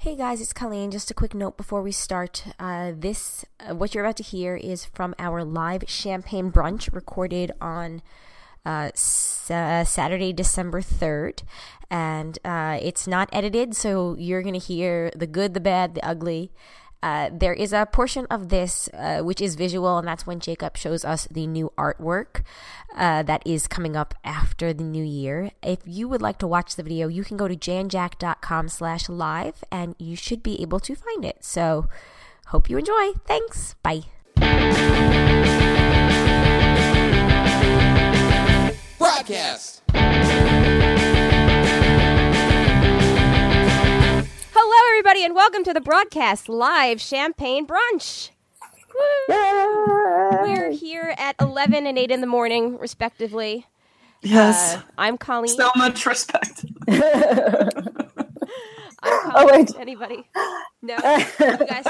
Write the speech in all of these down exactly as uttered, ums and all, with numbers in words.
Hey guys, it's Colleen. Just a quick note before we start. Uh, this, uh, what you're about to hear is from our live champagne brunch recorded on uh, s- uh, Saturday, December third. And uh, it's not edited, so you're going to hear the good, the bad, the ugly. Uh, there is a portion of this uh, which is visual, and that's when Jacob shows us the new artwork uh, that is coming up after the new year. If you would like to watch the video, you can go to janjack.com slash live, and you should be able to find it. So, hope you enjoy. Thanks. Bye. Broadcast. Hello, everybody, and welcome to the Broadcast Live Champagne Brunch. Woo! We're here at eleven and eight in the morning, respectively. Yes. Uh, I'm Colleen. So much respect. I'm Colleen. Oh, wait. Anybody? No? You guys?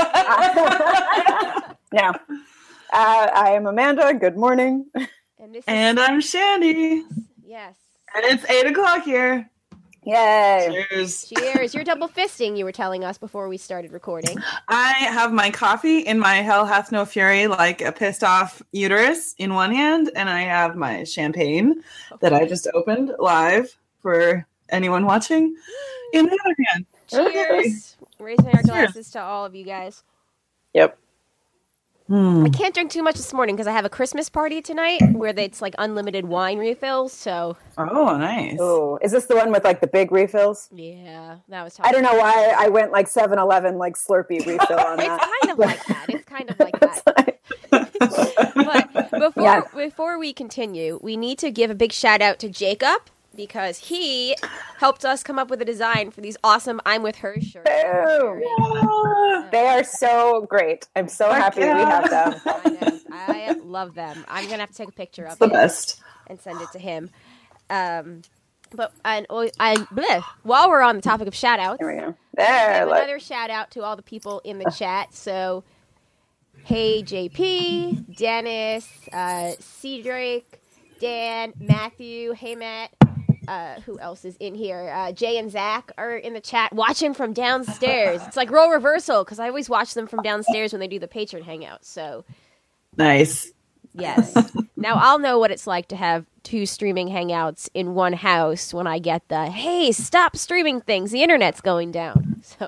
No. Uh, I am Amanda. Good morning. And, this is, And I'm Shandy. yes. And it's eight o'clock here. Yay. Cheers. Cheers. You're double fisting, you were telling us before we started recording. I have my coffee in my hell hath no fury, like a pissed off uterus in one hand, and I have my champagne that I just opened live for anyone watching in the other hand. Cheers. Raising our glasses to all of you guys. Yep. Hmm. I can't drink too much this morning because I have a Christmas party tonight where it's like unlimited wine refills, so... Oh, nice. Oh, is this the one with like the big refills? Yeah, that was... I don't know why I went like seven eleven like Slurpee refill on It's that. kind of like that. It's kind of like that. But before Yeah. before we continue, we need to give a big shout out to Jacob because he helped us come up with a design for these awesome I'm With Her shirts. Boom. Ah. They are so great. I'm so Heck happy yeah. we have them. I know. I love them. I'm gonna have to take a picture of The it best. and send it to him. Um, but and oh, and bleh, while we're on the topic of shout outs, Here we go. I There. have Look. another shout out to all the people in the chat. So, hey J P, Dennis, uh, Cedric, Dan, Matthew, hey Matt. Uh, who else is in here? Uh, Jay and Zach are in the chat watching from downstairs. It's like role reversal because I always watch them from downstairs when they do the patron hangout. So, Nice. yes. Now I'll know what it's like to have two streaming hangouts in one house when I get the, hey, stop streaming things. The internet's going down. So,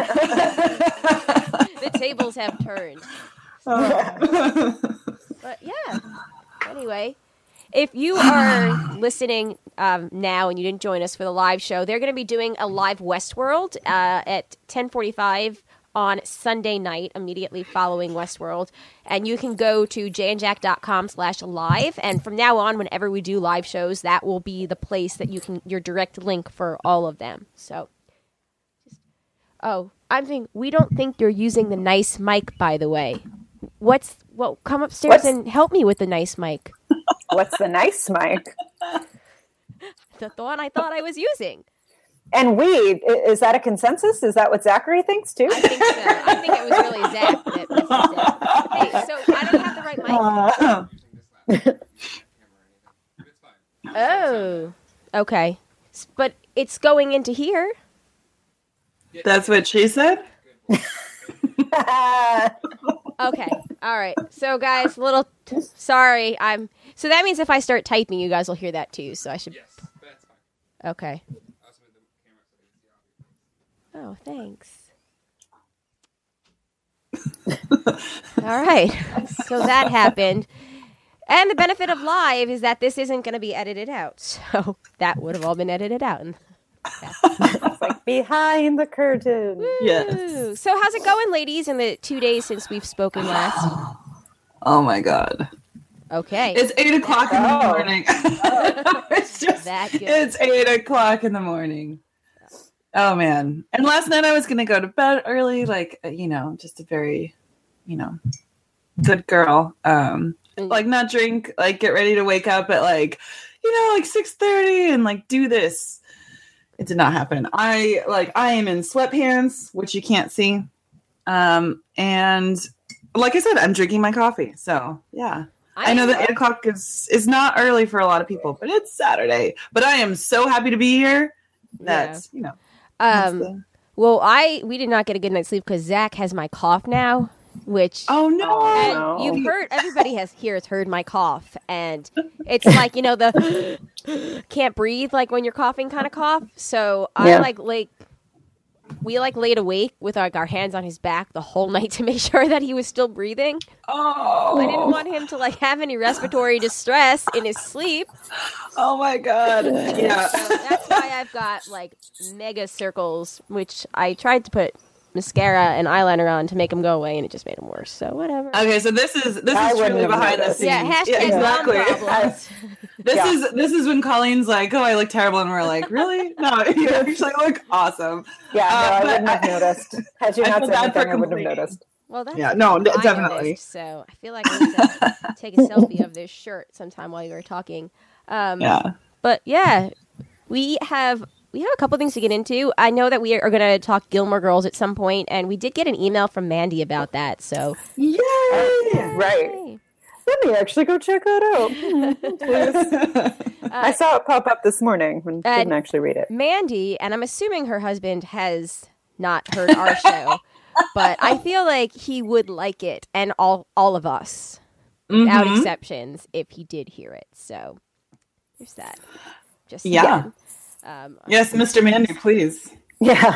the tables have turned. But yeah. Anyway. If you are listening um, now and you didn't join us for the live show, they're going to be doing a live Westworld uh, at ten forty-five on Sunday night, immediately following Westworld. And you can go to janjack.com slash live. And from now on, whenever we do live shows, that will be the place that you can, your direct link for all of them. So, just, oh, I'm thinking, we don't think you're using the nice mic, by the way. What's, well, come upstairs What's- and help me with the nice mic. What's the nice mic? The one I thought I was using. And we, i- is that a consensus? Is that what Zachary thinks too? I think so. I think it was really Zach that messaged it. Hey, so I don't have the right mic. Uh, Oh, okay. S- But it's going into here. that's what she said? Okay. All right. So, guys, little. T- sorry, I'm. So that means if I start typing, you guys will hear that too. So I should. Yes, that's fine. Okay. I also made the camera so you can see Oh, obviously. thanks. All right. So that happened. And the benefit of live is that this isn't going to be edited out. So that would have all been edited out. And It's like behind the curtain. Yes. Woo. So how's it going, ladies, in the two days since we've spoken last? Oh my god. Okay. It's eight o'clock in the Oh. morning. It's just, That good. it's eight o'clock in the morning. Oh man. And last night I was going to go to bed early, like, you know, just a very, you know, good girl. Um, like not drink, like get ready to wake up at like, you know, like six thirty and like do this. It did not happen. I like, I am in sweatpants, which you can't see. Um, and like I said, I'm drinking my coffee. So yeah. I know that eight o'clock is, is not early for a lot of people, but it's Saturday. But I am so happy to be here that, Yeah. you know. that's Um, the- Well, I we did not get a good night's sleep because Zach has my cough now, which Oh no! and no. you've heard everybody has here has heard my cough, and it's like you know the can't breathe like when you're coughing kind of cough. So I Yeah. like like we like laid awake with like our hands on his back the whole night to make sure that he was still breathing. Oh, I didn't want him to like have any respiratory distress in his sleep. Oh my god! Yeah. So that's why I've got like mega circles, which I tried to put mascara and eyeliner on to make them go away, and it just made them worse. So whatever. Okay, so this is this I is wouldn't truly have behind the noticed. scenes. Yeah, hashtag exactly. mom problems. This Yeah. is this is when Colleen's like, "Oh, I look terrible," and we're like, "Really? No, you actually look awesome." Yeah, no, Uh, I but wouldn't have I- noticed. Had you I not feel said bad for anything, I wouldn't have complaining. noticed. Well, that's Yeah, no, I definitely. noticed, so I feel like I need to take a selfie of this shirt sometime while you were talking. Um, Yeah. But yeah, we have we have a couple things to get into. I know that we are going to talk Gilmore Girls at some point, and we did get an email from Mandy about that. So Yay! Right. Yay. Let me actually go check that out. Hmm, please. I saw it pop up this morning and Uh, didn't actually read it. Mandy, and I'm assuming her husband has not heard our show, but I feel like he would like it, and all all of us, without Mhm. exceptions, if he did hear it. So there's that. Just Yeah. Um, Yes, Mister Mandy, please. Yeah.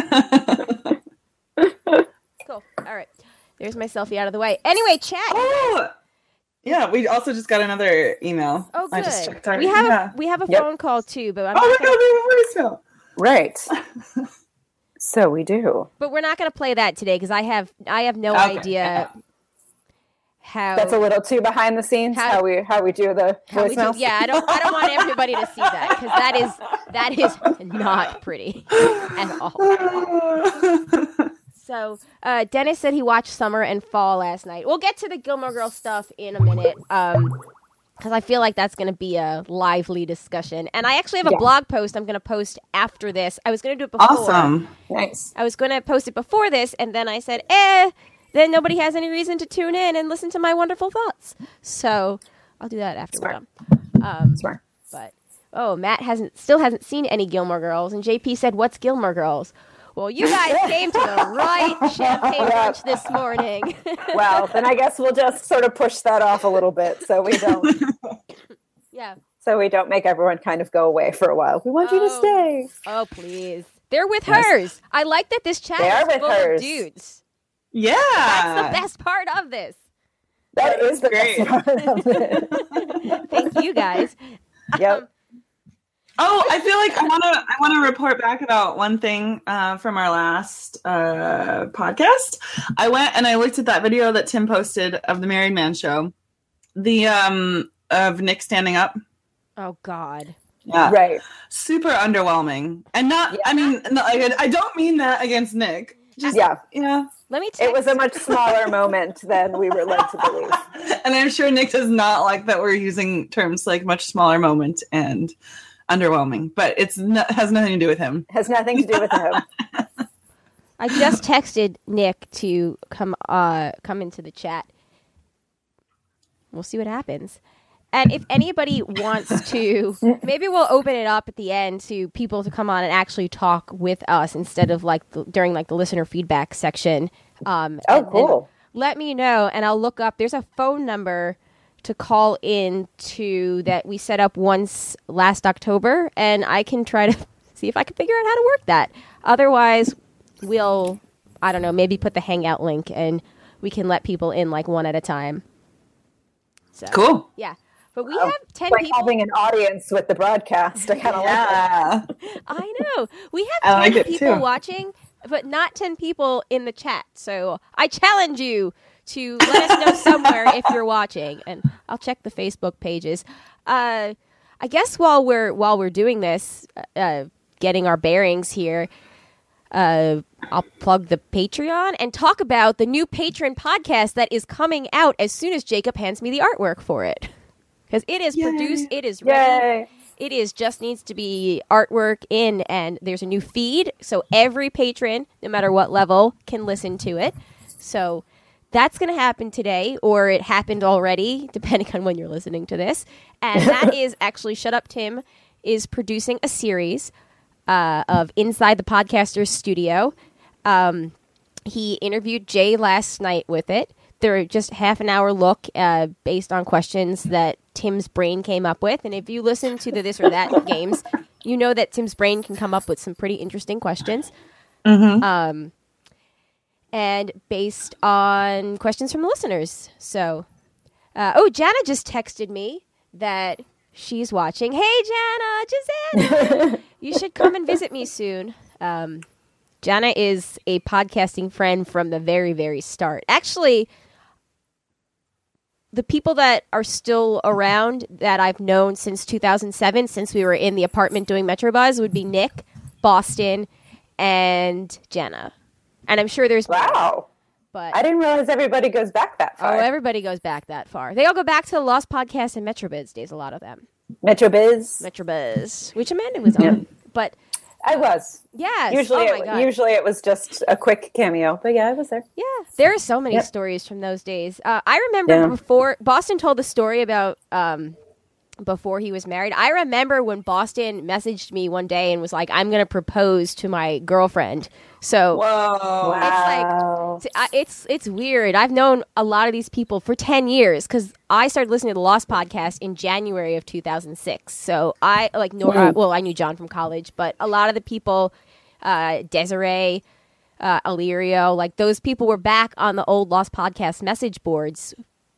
Cool. All right. There's my selfie out of the way. Anyway, chat. Oh, yeah. We also just got another email. Oh, I just good. checked our, We have yeah. a, we have a Yep. phone call too, but I'm Oh my not gonna, god, we have a voicemail. Right. So we do. but we're not going to play that today because I have I have no Okay, idea yeah. how That's a little too behind the scenes. How- How, we how we do the how we do- voicemails. yeah, I don't I don't want everybody to see that because that is that is not pretty at all. So uh, Dennis said he watched Summer and Fall last night. We'll get to the Gilmore Girls stuff in a minute. Um, because I feel like that's going to be a lively discussion. And I actually have a Yeah. blog post I'm going to post after this. I was going to do it before. Awesome. Nice. I was going to post it before this, and then I said, eh, then nobody has any reason to tune in and listen to my wonderful thoughts. So I'll do that after we're done. Um, Smart. but, oh, Matt hasn't still hasn't seen any Gilmore Girls, and J P said, what's Gilmore Girls? Well, you guys came to the right champagne brunch this morning. Well, then I guess we'll just sort of push that off a little bit so we don't Yeah. so we don't make everyone kind of go away for a while. We want you to Oh. stay. Oh, please. They're with Yes. hers. I like that this chat They are is with full hers. of dudes. Yeah. That's the best part of this. That is the great. best part of it. Thank you, guys. Yep. Oh, I feel like I want to. I want to report back about one thing uh, from our last uh, podcast. I went and I looked at that video that Tim posted of the Married Man show, the um of Nick standing up. Oh, God. Yeah, Right. super underwhelming, and not. I mean, no, I, I don't mean that against Nick. Just Yeah. yeah, Let me text. It was a much smaller moment than we were led to believe. and I'm sure Nick does not like that we're using terms like much smaller moment and underwhelming, but it's not, has nothing to do with him. Has nothing to do with him. I just texted Nick to come uh come into the chat. We'll see what happens. And if anybody wants to, maybe we'll open it up at the end to people to come on and actually talk with us instead of like the, during like the listener feedback section. Um, Oh, and- and cool. let me know, and I'll look up. There's a phone number to call in to that we set up once last October, and I can try to see if I can figure out how to work that. Otherwise, we'll, I don't know, maybe put the Hangout link, and we can let people in like one at a time. So, Cool. yeah. But we have ten Like people. having an audience with the broadcast. I kind of like that. Yeah. I know. We have I ten like it, people too. watching, but not ten people in the chat. So I challenge you to let us know somewhere if you're watching, and I'll check the Facebook pages. Uh, I guess while we're while we're doing this, uh, getting our bearings here, uh, I'll plug the Patreon and talk about the new Patreon podcast that is coming out as soon as Jacob hands me the artwork for it. Because it is Yay. produced, it is ready. Yay. It is just needs to be artwork in, and there's a new feed, so every patron, no matter what level, can listen to it. So that's going to happen today, or it happened already, depending on when you're listening to this. And that is actually Shut Up Tim is producing a series uh, of Inside the Podcaster's Studio. Um, he interviewed Jay last night with it. They're just half an hour look uh, based on questions that Tim's brain came up with. And if you listen to the This or That games, you know that Tim's brain can come up with some pretty interesting questions. Mm-hmm. Um, and based on questions from the listeners. So, uh, oh, Jana just texted me that she's watching. Hey, Jana, Giselle, you should come and visit me soon. Um, Jana is a podcasting friend from the very, very start. Actually, the people that are still around that I've known since two thousand seven, since we were in the apartment doing Metrobuzz, would be Nick, Boston, and Jana. And I'm sure there's Wow. more, but I didn't realize everybody goes back that oh, far. everybody goes back that far. They all go back to the Lost Podcast and Metrobuzz days, a lot of them. Metrobiz. Metrobuzz, which Amanda was on. Yeah. But I was. yes, Usually, oh my it, God. usually it was just a quick cameo, but yeah, I was there. Yeah, there are so many Yep. stories from those days. Uh, I remember Yeah. before Boston told the story about um, before he was married. I remember when Boston messaged me one day and was like, "I'm going to propose to my girlfriend." So Whoa. Wow. it's, I- it's it's weird. I've known a lot of these people for ten years because I started listening to the Lost Podcast in January of two thousand six. So I like Nora. Well, I knew John from college, but a lot of the people, uh, Desiree, uh, Illyrio, like those people were back on the old Lost Podcast message boards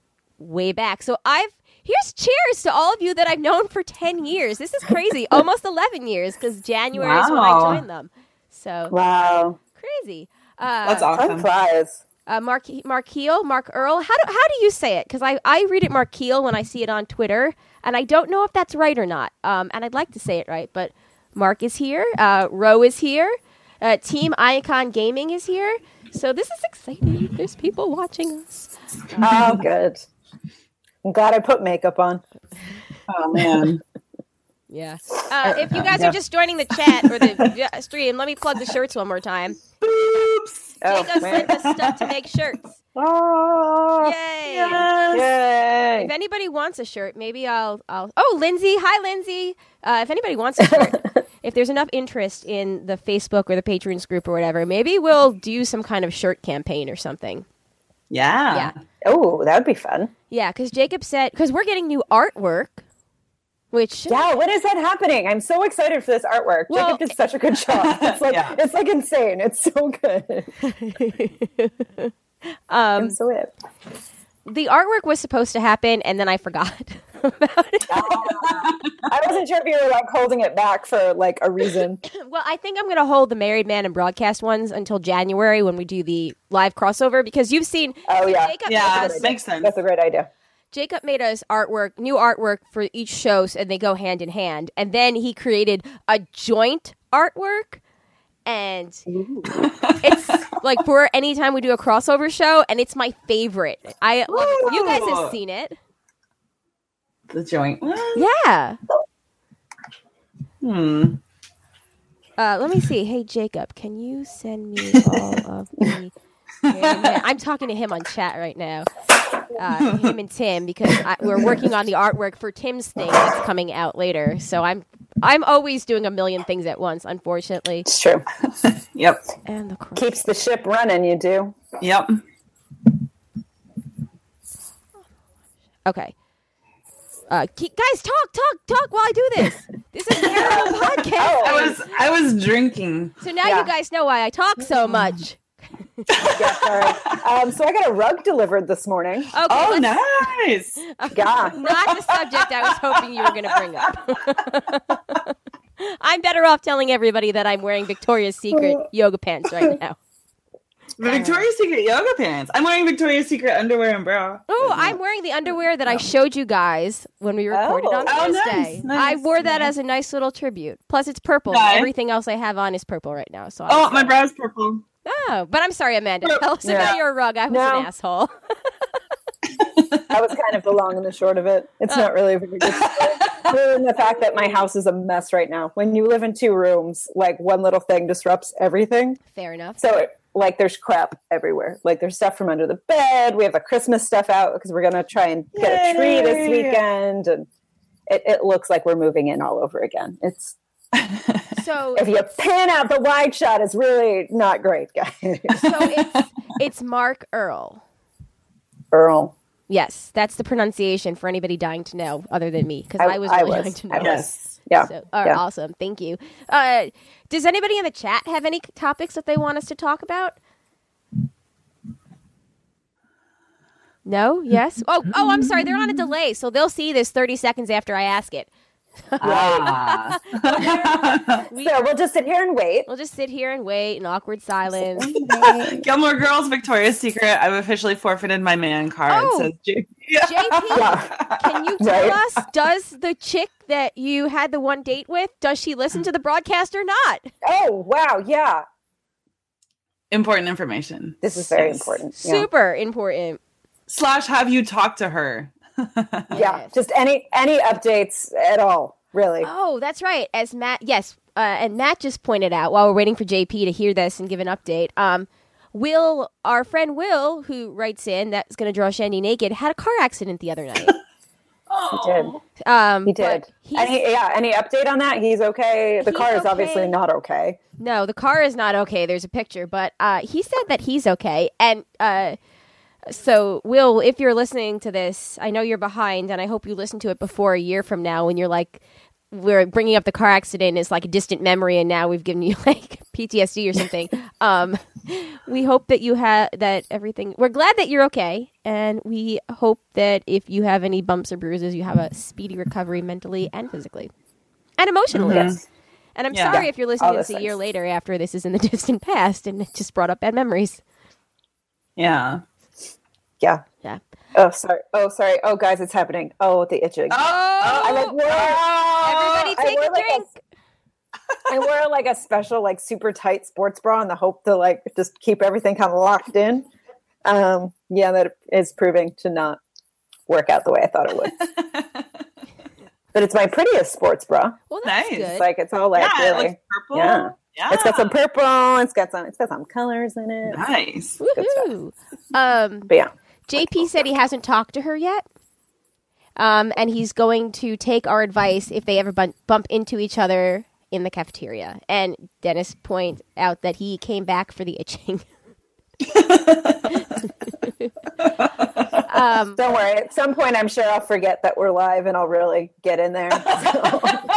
way back. So I've here's cheers to all of you that I've known for ten years. This is crazy, almost eleven years because January is when I Wow. joined them. So Wow. crazy. Uh, That's Time awesome. flies. uh, Mark Markeel, Mark Earl. How do how do you say it? Because I, I read it Markeel when I see it on Twitter, and I don't know if that's right or not. Um, and I'd like to say it right, but Mark is here. Uh, Ro is here. Uh, Team Icon Gaming is here. So this is exciting. There's people watching us. Oh, good. I'm glad I put makeup on. Oh man. Yeah. Uh, if you guys are just joining the chat or the uh, stream, let me plug the shirts one more time. Oops. Oh, Jacob man. sent us stuff to make shirts. Oh, Yay! Yes. yay. If anybody wants a shirt, maybe I'll. I'll. Oh, Lindsay! Hi, Lindsay. Uh, if anybody wants a shirt, if there's enough interest in the Facebook or the patrons group or whatever, maybe we'll do some kind of shirt campaign or something. Yeah. Yeah, Oh, that would be fun. yeah. Because Jacob said because we're getting new artwork, which Yeah, when is that happening? I'm so excited for this artwork. Well- Jacob did such a good job. It's like Yeah. it's like insane. It's so good. um, I'm so it. the artwork was supposed to happen, and then I forgot about it. I wasn't sure if you were like holding it back for like a reason. Well, I think I'm going to hold the Married Man and Broadcast ones until January when we do the live crossover because you've seen. Oh, yeah. Jacob Yeah, made us- makes sense. That's a great idea. Jacob made us artwork, new artwork for each show, and they go hand in hand. And then he created a joint artwork, and it's like for anytime we do a crossover show, and it's my favorite. I love it. You guys have seen it, The joint. yeah. Hmm. Uh, let me see. Hey, Jacob, can you send me all of the... I'm talking to him on chat right now. Uh, him and Tim, because I, we're working on the artwork for Tim's thing that's coming out later. So I'm I'm always doing a million things at once, unfortunately. It's true. Yep. And the cross- Keeps the ship running, you do. Yep. okay. Uh, keep, guys, talk, talk, talk while I do this. This is a terrible podcast. I was I was drinking. So now Yeah. you guys know why I talk so much. Yeah, sorry. Um, so I got a rug delivered this morning. Okay, Oh, let's- nice. Yeah. not the subject I was hoping you were going to bring up. I'm better off telling everybody that I'm wearing Victoria's Secret yoga pants right now. The Victoria's Secret yoga pants. I'm wearing Victoria's Secret underwear and bra. Oh, I'm wearing the underwear that I showed you guys when we recorded Oh. on Oh, Thursday. nice, nice, I wore that nice. as a nice little tribute. Plus, it's purple. Nice. Everything else I have on is purple right now. So Oh, I'm my bra's purple. Oh, but I'm sorry, Amanda. No. Tell us Yeah. about your rug. I was No. an asshole. That was kind of the long and the short of it. It's not really a very good story. Other than the fact that my house is a mess right now. When you live in two rooms, like one little thing disrupts everything. Fair enough. So, it, like, there's crap everywhere. Like, there's stuff from under the bed. We have the Christmas stuff out because we're going to try and get a tree this Yay. weekend. And it, it looks like we're moving in all over again. It's So if you pan out the wide shot, it's really not great, guys. So it's it's Mark Earl. Earl. Yes, that's the pronunciation for anybody dying to know, other than me, because I, I was really dying to know. Yes. Yeah. So, all right, yeah. Awesome. Thank you. Uh, does anybody in the chat have any topics that they want us to talk about? No? Yes? Oh, oh, I'm sorry. They're on a delay, so they'll see this thirty seconds after I ask it. Ah. We, So we'll just sit here and wait. we'll just sit here and wait in awkward silence. Gilmore Girls, Victoria's Secret. I've officially forfeited my man card. Oh. Says J- J P, Yeah. can you tell Right. us, does the chick that you had the one date with, does she listen to the broadcast or not? Oh, wow. Yeah. Important information. This is very Yes. important. Yeah. Super important. Slash, have you talked to her? Yeah. Yes. Just any any updates at all, really. Oh, that's right. As Matt, yes, uh, and Matt just pointed out while we're waiting for J P to hear this and give an update. Um, Will, our friend Will, who writes in that's going to draw Shandy naked, had a car accident the other night. He did. Um, He did. but he's- Any yeah, any update on that? He's okay. The He's car is okay. obviously not okay. No, the car is not okay. There's a picture, but uh, he said that he's okay. And uh, so, Will, if you're listening to this, I know you're behind, and I hope you listen to it before a year from now when you're like, we're bringing up the car accident as like a distant memory, and now we've given you like P T S D or something. um, we hope that you have that everything. We're glad that you're okay, and we hope that if you have any bumps or bruises, you have a speedy recovery mentally and physically and emotionally. Yes. And I'm Yeah. sorry if you're listening All to this those a year things. later after this is in the distant past and it just brought up bad memories. Yeah. Yeah. Yeah. Oh, sorry. Oh, sorry. Oh, guys, it's happening. Oh, the itching. Oh, I like wore. Everybody I take wore a like drink. I wore like a special, like super tight sports bra in the hope to like just keep everything kind of locked in. Um, yeah, that is proving to not work out the way I thought it would. But it's my prettiest sports bra. Well, that's Nice. good. It's like it's all like yeah, it really. looks purple. Yeah. Yeah. It's got some purple. It's got some. It's got some colors in it. Nice. good stuff. Woohoo. Um, But yeah, J P said he hasn't talked to her yet. Um, and he's going to take our advice if they ever bump, bump into each other in the cafeteria. And Dennis points out that he came back for the itching. um, don't worry. At some point, I'm sure I'll forget that we're live, and I'll really get in there. So.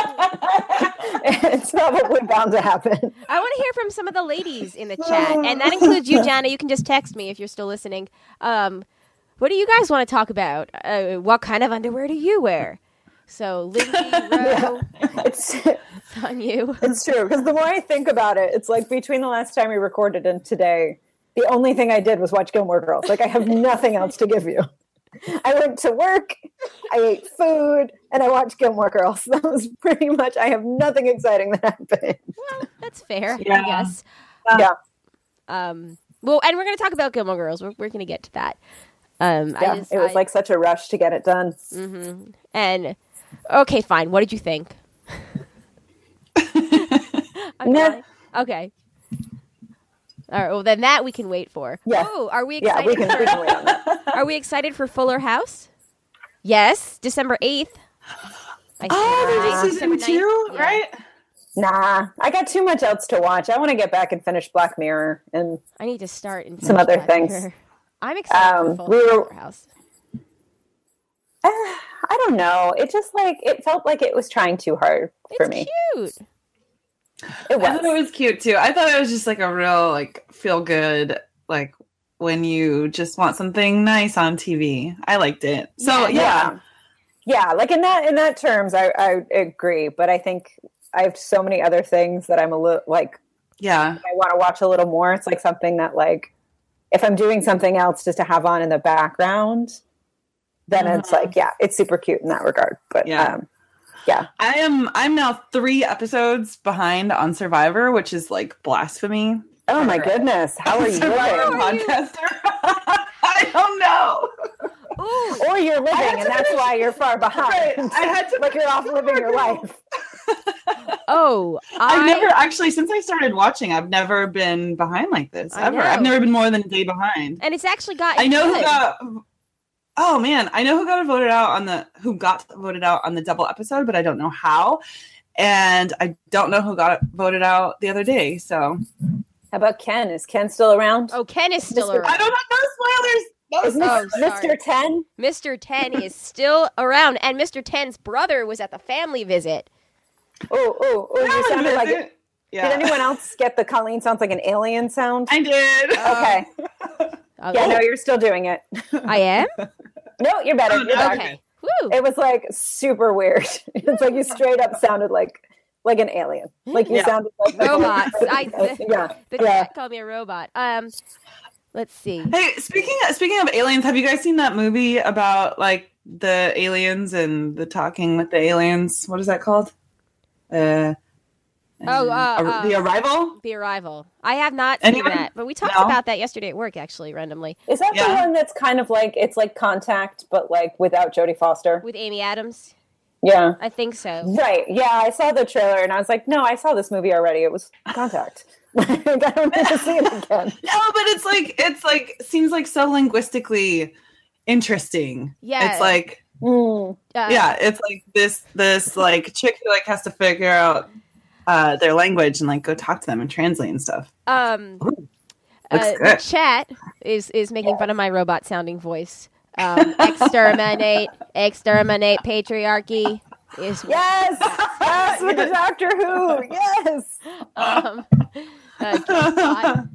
It's probably bound to happen. I want to hear from some of the ladies in the chat, and that includes you, Jana. You can just text me if you're still listening. Um, what do you guys want to talk about? Uh, what kind of underwear do you wear? So, Lindsay, Ro, It's it's on you. it's true because the more I think about it, it's like between the last time we recorded and today, the only thing I did was watch Gilmore Girls. Like I have nothing else to give you. I went to work, I ate food, and I watched Gilmore Girls. That was pretty much. I have nothing exciting that happened. Well, that's fair, Yeah. I guess. Yeah, Um, well, and we're going to talk about Gilmore Girls. We're, we're going to get to that. Um, I yeah. just, It was I- like such a rush to get it done. and okay, fine. What did you think? I'm Nah. fine. Okay. All right. Well, then that we can wait for. Yeah. Oh, are we Yeah, excited? we can, for, we can wait on that. Are we excited for Fuller House? Yes, December eighth. I Oh, think. there's a season December two, ninth. Yeah. right? Nah, I got too much else to watch. I want to get back and finish Black Mirror and I need to start and Some finish other Black things. Mirror. I'm excited Um, for we Fuller were- House. uh, I don't know. It just like it felt like it was trying too hard for It's me. cute. It I was. thought it was cute too. I thought it was just like a real like feel good like when you just want something nice on T V. I liked it. So Yeah. yeah, yeah, like in that in that terms, I, I agree. But I think I have so many other things that I'm a little like yeah, I want to watch a little more. It's like something that like if I'm doing something else just to have on in the background, then it's Mhm. like yeah, it's super cute in that regard. But Yeah. um, yeah, I am. I'm now three episodes behind on Survivor, which is like blasphemy. oh my For goodness, how are you Survivor living? How are you? podcaster. I don't know. Ooh. Or you're living, had and to that's finish- why you're far behind. Right, I had to like you're off finish living your Gilmore life. Oh, I've I never actually since I started watching. I've never been behind like this I ever. know. I've never been more than a day behind. and it's actually got. I know who good. got. Oh man, I know who got voted out on the who got voted out on the double episode, but I don't know how. and I don't know who got voted out the other day. So, how about Ken? Is Ken still around? Oh, Ken is still Mister around. I don't know. No spoilers. No Is spoilers. Oh, Mister sorry. Ten? Mister Ten is still around, and Mister Ten's brother was at the family visit. Oh, oh, oh! You sounded like. it. Yeah. Did anyone else get the Colleen sounds like an alien sound? I did. Okay. Uh, Yeah, no, you're still doing it. I am? No, you're better. You're back. Okay. Woo. It was like super weird. It's like you straight up sounded like like an alien. Like you Yeah. sounded like Robots. I, the yeah. the yeah. chat called me a robot. Um, let's see. Hey, speaking of, speaking of aliens, have you guys seen that movie about like the aliens and the talking with the aliens? What is that called? Uh, Oh, uh, Ar- uh, The Arrival. The Arrival. I have not seen Anyone? that, but we talked No? about that yesterday at work, actually, randomly, Is that the Yeah. one that's kind of like it's like Contact, but like without Jodie Foster? with Amy Adams. Yeah. I think so. Right. Yeah, I saw the trailer and I was like, no, I saw this movie already. It was Contact. Like, I don't need to see it again. No, but it's like it's like seems like so linguistically interesting. Yeah. It's like Mm. Uh, yeah, it's like this this like chick who like has to figure out uh their language and like go talk to them and translate and stuff. Um, Looks uh, the good. chat is is making fun of my robot sounding voice. Um, exterminate, exterminate patriarchy is Yes! Yes, with the Doctor Who! Yes! um, uh, Kate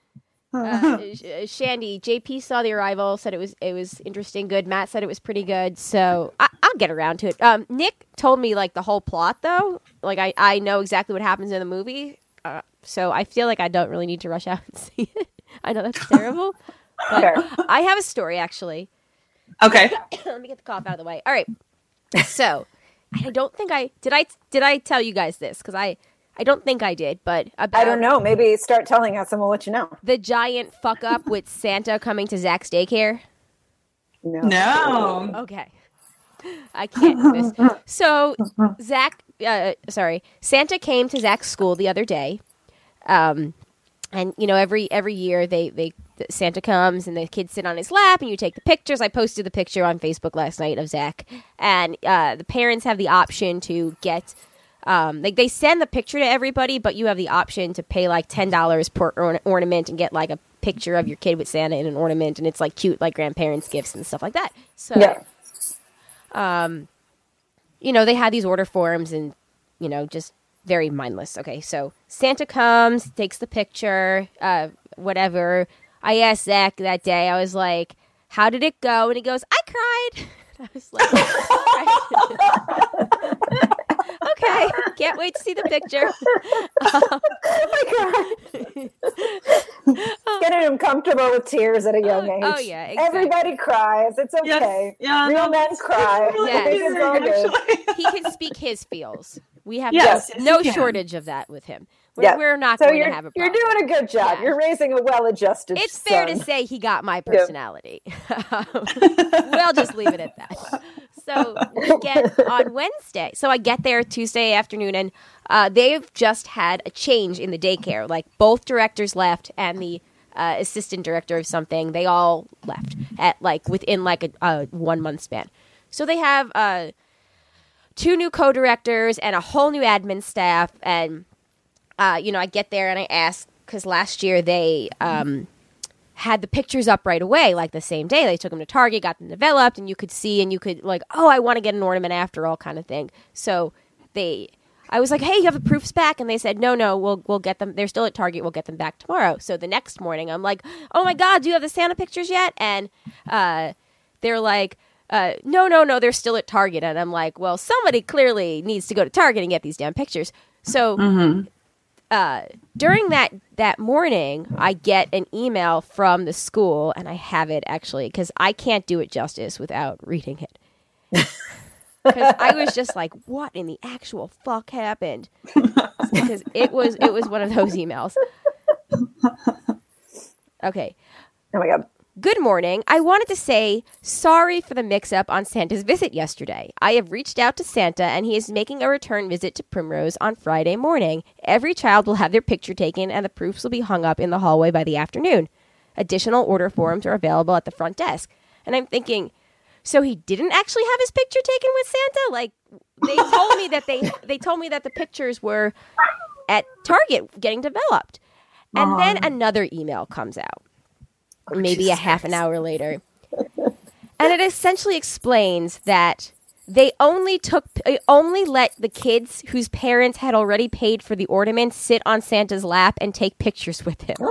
Uh, Sh- Shandy, J P saw The Arrival, said it was it was interesting, good. Matt said it was pretty good, so I, I'll get around to it. Um, Nick told me like the whole plot though, like I, I know exactly what happens in the movie, uh, so I feel like I don't really need to rush out and see it. I know that's terrible, but Fair. I have a story actually. Okay. Let me get the cough out of the way. All right, so I don't think I did. I did I tell you guys this because I. I don't think I did, but about I don't know. Maybe start telling us and we'll let you know. the giant fuck up with Santa coming to Zach's daycare. No. No. Okay. I can't do this. So, Zach, uh, sorry, Santa came to Zach's school the other day. Um, and, you know, every every year they, they Santa comes and the kids sit on his lap and you take the pictures. I posted the picture on Facebook last night of Zach. And uh, the parents have the option to get... Um, like they send the picture to everybody, but you have the option to pay like ten dollars per or- ornament and get like a picture of your kid with Santa in an ornament, and it's like cute, like grandparents' gifts and stuff like that. So, Yeah. um, you know, they had these order forms, and you know, just very mindless. Okay, so Santa comes, takes the picture, uh, whatever. I asked Zach that day. I was like, "How did it go?" And he goes, "I cried." I was like, okay, can't wait to see the picture. Um, Oh my God. Getting him comfortable with tears at a young Oh, age. oh, yeah, exactly. Everybody cries. It's Yes. okay. Yeah. Real no, men it's cry. really Yes. amazing, It's all good. actually. he can speak his feels. We have Yes, no, yes, no he can. shortage of that with him. We're, Yeah. we're not So going you're, to have a you're problem. doing a good job. Yeah. You're raising a well-adjusted It's fair to son. say he got my personality. We'll just leave it at that. So we get on Wednesday. So I get there Tuesday afternoon, and uh, they've just had a change in the daycare. Like both directors left, and the uh, assistant director of something, they all left at like within like a, a one month span. So they have uh, two new co-directors and a whole new admin staff. And uh, you know, I get there and I ask because last year they. Um, had the pictures up right away, like the same day. They took them to Target, got them developed, and you could see and you could like, oh, I want to get an ornament after all kind of thing. So they, I was like, hey, you have the proofs back? And they said, no, no, we'll we'll get them. They're still at Target. We'll get them back tomorrow. So the next morning, I'm like, oh my God, do you have the Santa pictures yet? And uh, they're like, uh, no, no, no, they're still at Target. And I'm like, well, somebody clearly needs to go to Target and get these damn pictures. So Mm-hmm. uh, during that, that morning, I get an email from the school, and I have it actually because I can't do it justice without reading it. Because I was just like, "What in the actual fuck happened?" Because it was it was one of those emails. Okay. Oh my God. Good morning. I wanted to say sorry for the mix-up on Santa's visit yesterday. I have reached out to Santa, and he is making a return visit to Primrose on Friday morning. Every child will have their picture taken, and the proofs will be hung up in the hallway by the afternoon. Additional order forms are available at the front desk. And I'm thinking, So he didn't actually have his picture taken with Santa? Like, they told me that they they told me that the pictures were at Target getting developed. And Aww. then another email comes out, maybe a half an hour later. And it essentially explains that they only took, they only let the kids whose parents had already paid for the ornaments sit on Santa's lap and take pictures with him.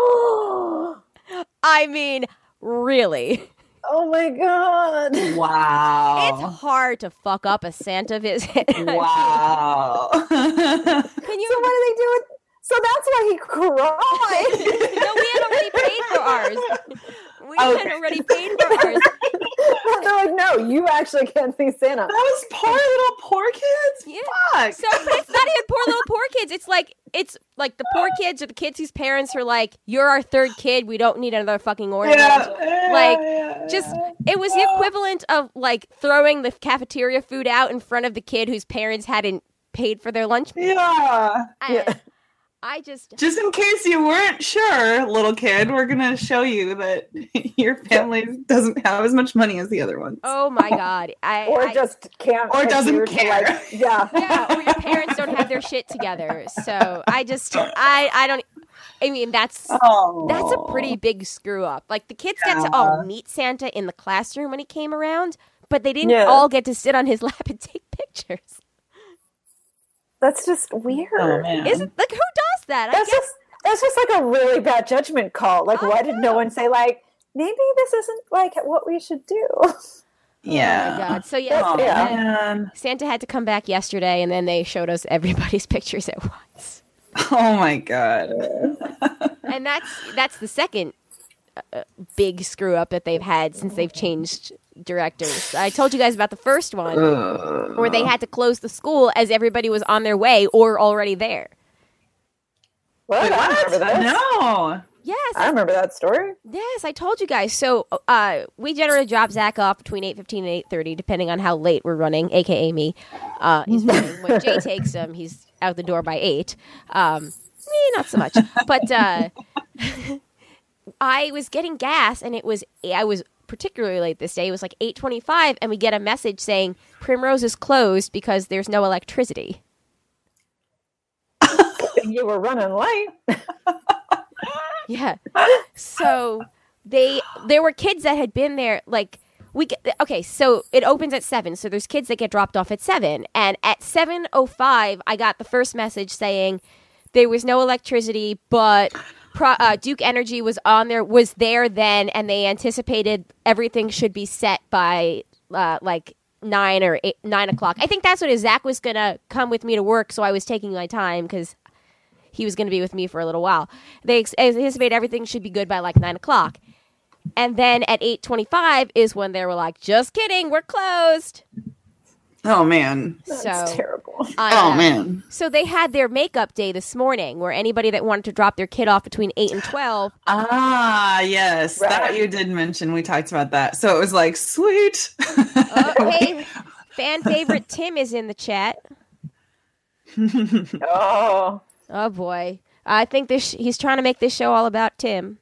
I mean, really? Oh my god! Wow. It's hard to fuck up a Santa visit. Wow. Can you? So what do they do with? So that's why he cried. No, we had already paid for ours. We Okay. had already paid for ours. They're like, no, you actually can't see Santa. That was poor little poor kids. Yeah. Fuck. So, but it's not even poor little poor kids. It's like it's like the poor kids or the kids whose parents are like, "You're our third kid. We don't need another fucking ornament." yeah, Like, yeah, just yeah. it was the equivalent of like throwing the cafeteria food out in front of the kid whose parents hadn't paid for their lunch. Yeah. And I just Just in case you weren't sure, little kid, we're gonna show you that your family doesn't have as much money as the other ones. oh my god, I Or I- just can't. Or doesn't adhere to, care. like- yeah. yeah, or your parents don't have their shit together. So I just I I don't. I mean that's. Oh. That's a pretty big screw up. Like the kids got to all meet Santa in the classroom when he came around, but they didn't Yeah. all get to sit on his lap and take pictures. That's just weird. Oh, man. Isn't like who does that? I That's guess just that's just like a really bad judgment call. Like, I why did no know. one say like maybe this isn't like what we should do? Yeah. Oh my god. So yeah, Oh, Yeah. Santa, man. Santa had to come back yesterday, and then they showed us everybody's pictures at once. Oh my god. And that's that's the second uh, big screw up that they've had since they've changed directors. I told you guys about the first one Ugh. where they had to close the school as everybody was on their way or already there. What? Wait, I what? Uh, remember that. No. Yes, I remember that story. yes, I told you guys. So uh, we generally drop Zach off between eight fifteen and eight thirty, depending on how late we're running, a k a me. Uh, he's running. When Jay takes him, he's out the door by eight. Um, me, not so much. But uh, I was getting gas, and it was I was particularly late this day. It was like eight twenty-five, and we get a message saying Primrose is closed because there's no electricity. You were running late. Yeah. So they there were kids that had been there like we get, okay, so it opens at seven. So there's kids that get dropped off at seven, and at seven oh five I got the first message saying there was no electricity, but Pro, uh, Duke Energy was on there was there then, and they anticipated everything should be set by uh, like nine or eight, nine o'clock. I think that's what it is. Zach was gonna come with me to work, so I was taking my time because he was going to be with me for a little while. They ex- anticipate everything should be good by like nine o'clock. And then at eight twenty-five is when they were like, just kidding, we're closed. Oh man. That's so, terrible. I, Oh uh, man. So they had their makeup day this morning where anybody that wanted to drop their kid off between eight and twelve. Ah, yes. Right. That you did mention. We talked about that. So it was like, sweet. Oh, hey, fan favorite Tim is in the chat. Oh. Oh boy. I think this sh- he's trying to make this show all about Tim.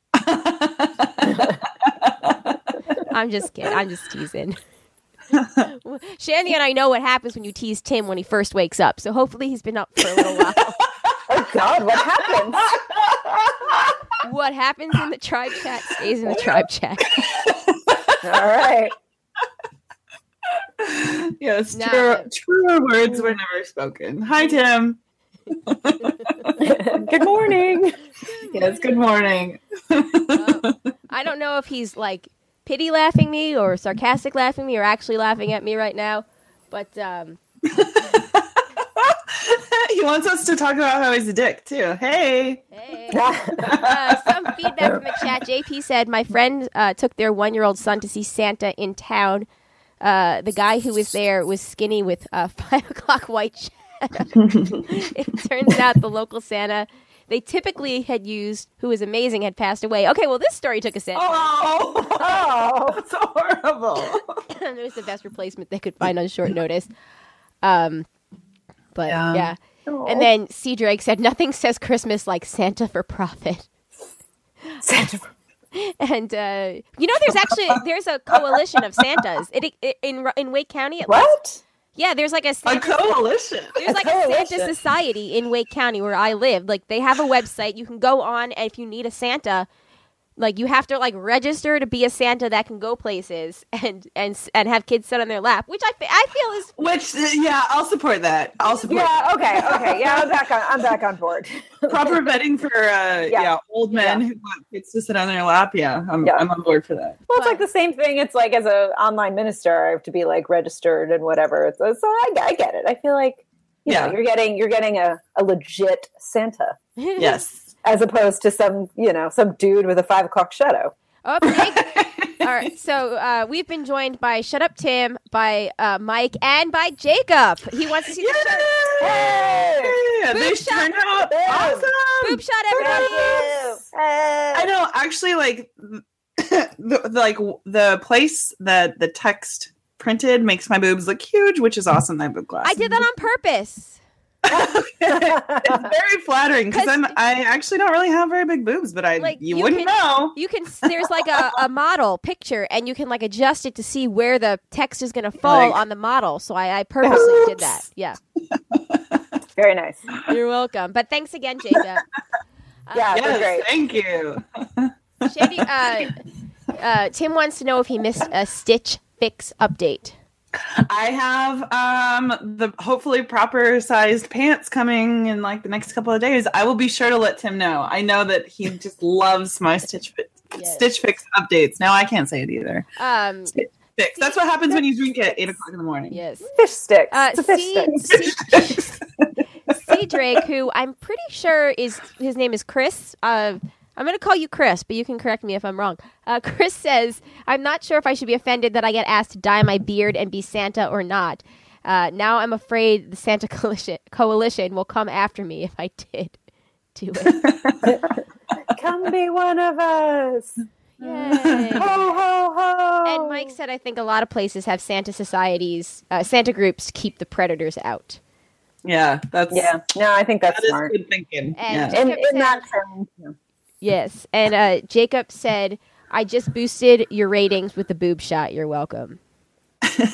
I'm just kidding. I'm just teasing. Shandy and I know what happens when you tease Tim when he first wakes up. So hopefully he's been up for a little while. Oh God, what happened? What happens in the tribe chat stays in the tribe chat. All right. Yes, No, true, but- true words were never spoken. Hi, Tim. Good morning. Yes, good morning. Uh, I don't know if he's like pity laughing me or sarcastic laughing me or actually laughing at me right now. But um, He wants us to talk about how he's a dick, too. Hey. hey. Uh, some feedback from the chat. J P said, my friend uh, took their one-year-old son to see Santa in town. Uh, the guy who was there was skinny with a five o'clock white shadow. It turns out the local Santa they typically had used, who was amazing, had passed away. Okay, well, this story took a Santa. Oh, Oh. that's horrible. It was the best replacement they could find on short notice. Um, but, yeah. Yeah. Oh. And then C. Drake said, nothing says Christmas like Santa for profit. Santa. and uh, you know, there's actually there's a coalition of Santas it, it, in in Wake County. At What? least. Yeah, there's like a Santa, A coalition. there's like a coalition. Santa society in Wake County where I live. Like they have a website you can go on, and if you need a Santa, like you have to like register to be a Santa that can go places and and and have kids sit on their lap, which I, fe- I feel is Which, uh, yeah, I'll support that. I'll support Yeah. Okay. Okay. Yeah. I'm back on. I'm back on board. that. Proper vetting for, uh, yeah. old men Yeah. who want kids to sit on their lap. Yeah, I'm, Yeah. I'm on board for that. Well, it's like the same thing. It's like as an online minister, I have to be like registered and whatever. So, so I, I get it. I feel like you Yeah. know, you're getting you're getting a, a legit Santa Yes. as opposed to some you know some dude with a five o'clock shadow. Oh, Jake. All right, so uh, we've been joined by Shut Up Tim, by uh, Mike, and by Jacob. He wants to see the show. Yay! They Boob shot. turned out Boom. awesome. Boob shot, everybody. I know. Actually, like, the, the like the place that the text printed makes my boobs look huge, which is awesome. I have boob glasses. I did that on purpose. It's very flattering because 'Cause- I'm I actually don't really have very big boobs, but I Like, you, you wouldn't can- know. You can there's like a, a model picture, and you can like adjust it to see where the text is going to fall Like- on the model. So I, I purposely did that. Yeah, Very nice. you're welcome. But thanks again, Jacob. Yeah, Yes, they're great. thank you. Shandy, uh, uh, Tim wants to know if he missed a Stitch Fix update. I have um the hopefully proper sized pants coming in like the next couple of days. I will be sure to let Tim know. I know that he just loves my Stitch Fix, Yes. Stitch Fix updates. Now I can't say it either. Um, Fix. That's what happens when you drink at eight o'clock in the morning. yes. Fish sticks. Uh, it's a fish see, stick. see, see Drake, who I'm pretty sure is his name is Chris. Uh, I'm going to call you Chris, but you can correct me if I'm wrong. Uh, Chris says, I'm not sure if I should be offended that I get asked to dye my beard and be Santa or not. Uh, now I'm afraid the Santa Coalition, coalition will come after me if I did do it. Come be one of us. Yay. Ho ho ho. And Mike said, I think a lot of places have Santa societies, uh, Santa groups keep the predators out. Yeah, that's Yeah. No, I think that's that is smart. good thinking. And- Yeah. In, Jacob in that term. yeah. Yes. And uh, Jacob said, I just boosted your ratings with the boob shot. You're welcome. Thank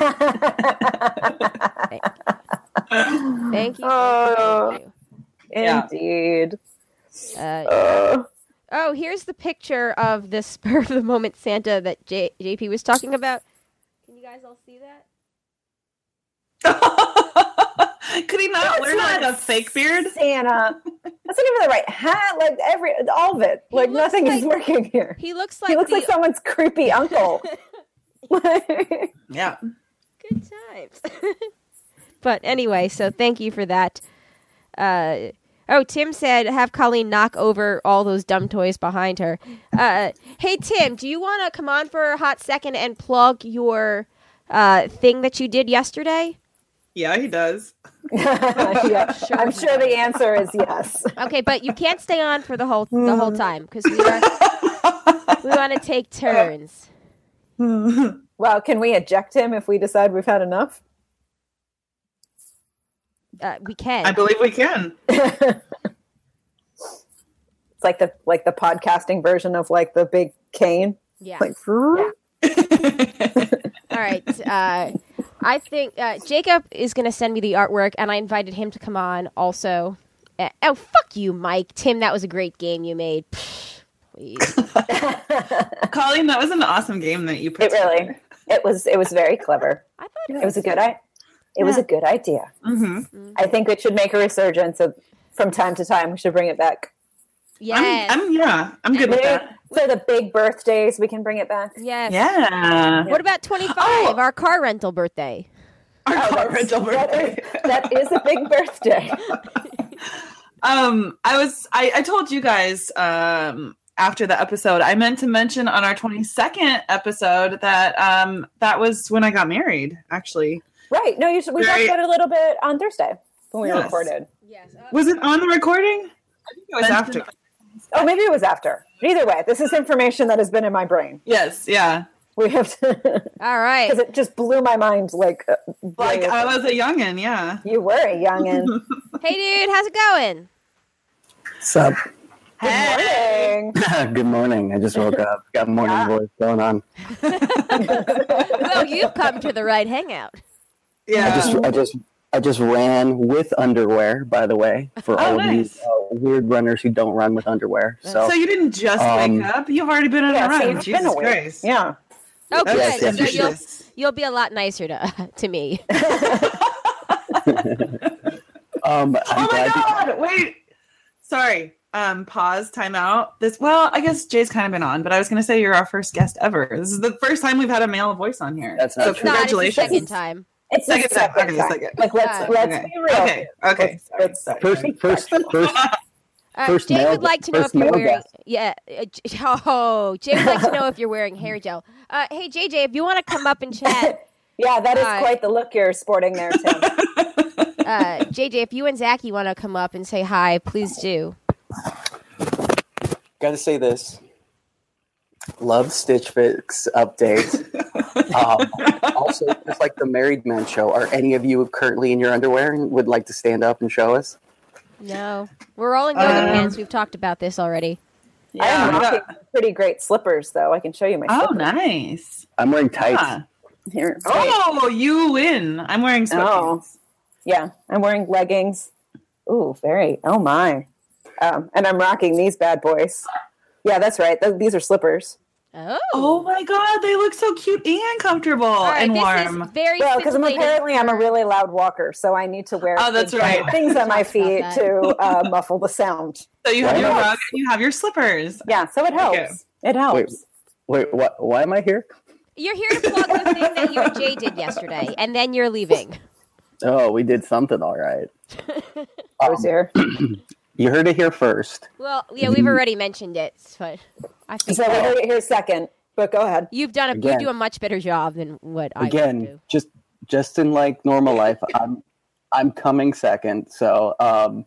you. Thank you. Oh. Thank you. Yeah. Indeed. Uh, Uh, oh, here's the picture of the spur of the moment Santa that J- JP was talking about. Can you guys all see that? Could he not That's wear like not a fake beard? Santa. That's not even the right hat. Like every, all of it. He Like looks nothing is like- working here. He looks like He looks the- like someone's creepy uncle. Yeah. Good times. But anyway, so thank you for that. Uh, oh, Tim said, have Colleen knock over all those dumb toys behind her. Uh, hey, Tim, do you want to come on for a hot second and plug your uh, thing that you did yesterday? Yeah, he does. Yeah, Sure. I'm sure the answer is yes. Okay, but you can't stay on for the whole the whole time because we are we want to take turns. Well, can we eject him if we decide we've had enough? Uh, we can. I believe we can. It's like the like the podcasting version of like the big cane. Yeah. Like All right. Uh, I think uh, Jacob is going to send me the artwork, and I invited him to come on also. Uh, oh, fuck you, Mike. Tim, that was a great game you made. Pfft, please. Colleen, that was an awesome game that you put it really together. it was it was very clever. I thought It was a good I it was a good idea. Mm-hmm. I think it should make a resurgence of from time to time. We should bring it back. Yes. I'm, I'm yeah, I'm good with Maybe that. for the big birthdays, we can bring it back. yes. Yeah. What about twenty-five, Oh. our car rental birthday? Our Oh, car that's- rental that birthday. is- that is a big birthday. Um, I was I, I told you guys um after the episode, I meant to mention on our twenty-second episode that um that was when I got married, actually. Right. No, you should, we Very- talked about it a little bit on Thursday when we Yes. recorded. Yes. Was it on the recording? I think it was after. Oh, maybe it was after. Either way, this is information that has been in my brain. Yes, yeah. We have to, All right. because it just blew my mind. Like, uh, Like way- I was a youngin', yeah. you were a youngin. Hey, dude, how's it going? Sub. Good morning. Good morning. I just woke up. Got morning Yeah. voice going on. Well, you've come to the right hangout. Yeah. I just, I just, I just ran with underwear. By the way, for Oh, all nice. of you uh, weird runners who don't run with underwear. So, So you didn't just Um, wake up? You've already been on Yeah, a so run. you've Jesus been awake. Christ. Yeah. Oh, That's good. yes, So you'll, ambitious. you'll be a lot nicer to to me. um, I'm Oh my glad you- god! Wait. Sorry. Um, pause, time out. This well, I guess Jay's kind of been on, but I was gonna say you're our first guest ever. This is the first time we've had a male voice on here. That's not so true. Not, it's the congratulations. second time. It's the Second time. second Okay, time. second. Like let's Uh, let's okay. be real. Okay. Okay. Let's- Sorry. let's- Sorry. first, first, first, Uh, First Jay male- would like to know if first you're male wearing. guest. Yeah. uh, J- Oh, Jay would like to know if you're wearing hair gel. Uh, hey, J J, if you want to come up and chat, Yeah, that is Uh, quite the look you're sporting there, Tim. uh, J J, if you and Zachy want to come up and say hi, please do. Gotta say this. Love Stitch Fix update. um, also, just like the Married Men show, are any of you currently in your underwear and would like to stand up and show us? No, we're all in yoga Um, pants. We've talked about this already. I am Yeah. rocking pretty great slippers, though. I can show you my Oh, slippers. nice. I'm wearing tights. Ah. Here. Oh, you win. I'm wearing sweatpants. Yeah, I'm wearing leggings. Ooh, very. Oh my. Um, and I'm rocking these bad boys. Yeah, that's right. Th- these are slippers. Oh. Oh my god, they look so cute and comfortable All right, and this warm. is very Well, because I'm scintillating. apparently I'm a really loud walker, so I need to wear Oh, that's big right. giant things on my Talked about feet that. to uh, muffle the sound. So you have Why your not? rug and you have your slippers. Yeah, so it helps. Okay. It helps. Wait, what? Why am I here? You're here to plug the thing that you and Jay did yesterday, and then you're leaving. Oh, we did something all right. I was here. You heard it here first. Well, yeah, we've already mentioned it, but I think So we'll hear second, but go ahead. you've done a you Again. do a much better job than what I would Again, do. just just in like normal life, I'm I'm coming second. So um,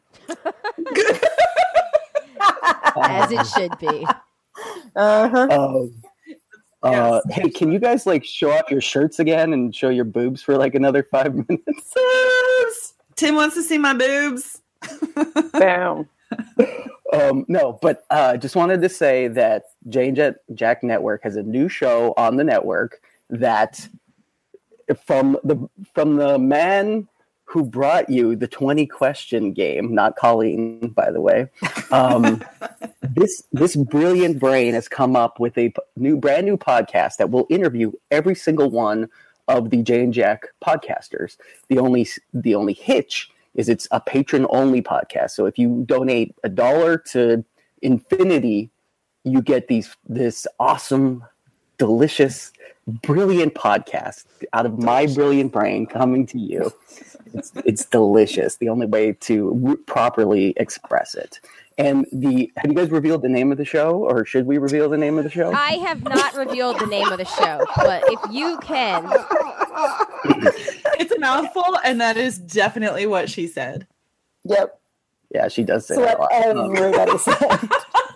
As it should be. Uh-huh. um, uh, hey, can you guys like show off your shirts again and show your boobs for like another five minutes? Boobs. Tim wants to see my boobs. Boom. Um, no, but uh, just wanted to say that Jane Jet Jack Network has a new show on the network that from the from the man who brought you the twenty question game, not Colleen, by the way. Um, this this brilliant brain has come up with a p- new brand new podcast that will interview every single one of the Jane Jack podcasters. The only the only hitch is it's a patron only podcast. So if you donate a dollar to infinity, you get these this awesome, delicious, brilliant podcast out of my brilliant brain coming to you. It's, it's delicious. The only way to r- properly express it. And the have you guys revealed the name of the show, or should we reveal the name of the show? I have not revealed the name of the show, but if you can, It's a mouthful, and that is definitely what she said. Yep. Yeah, she does say So that a what lot. Um, everybody said.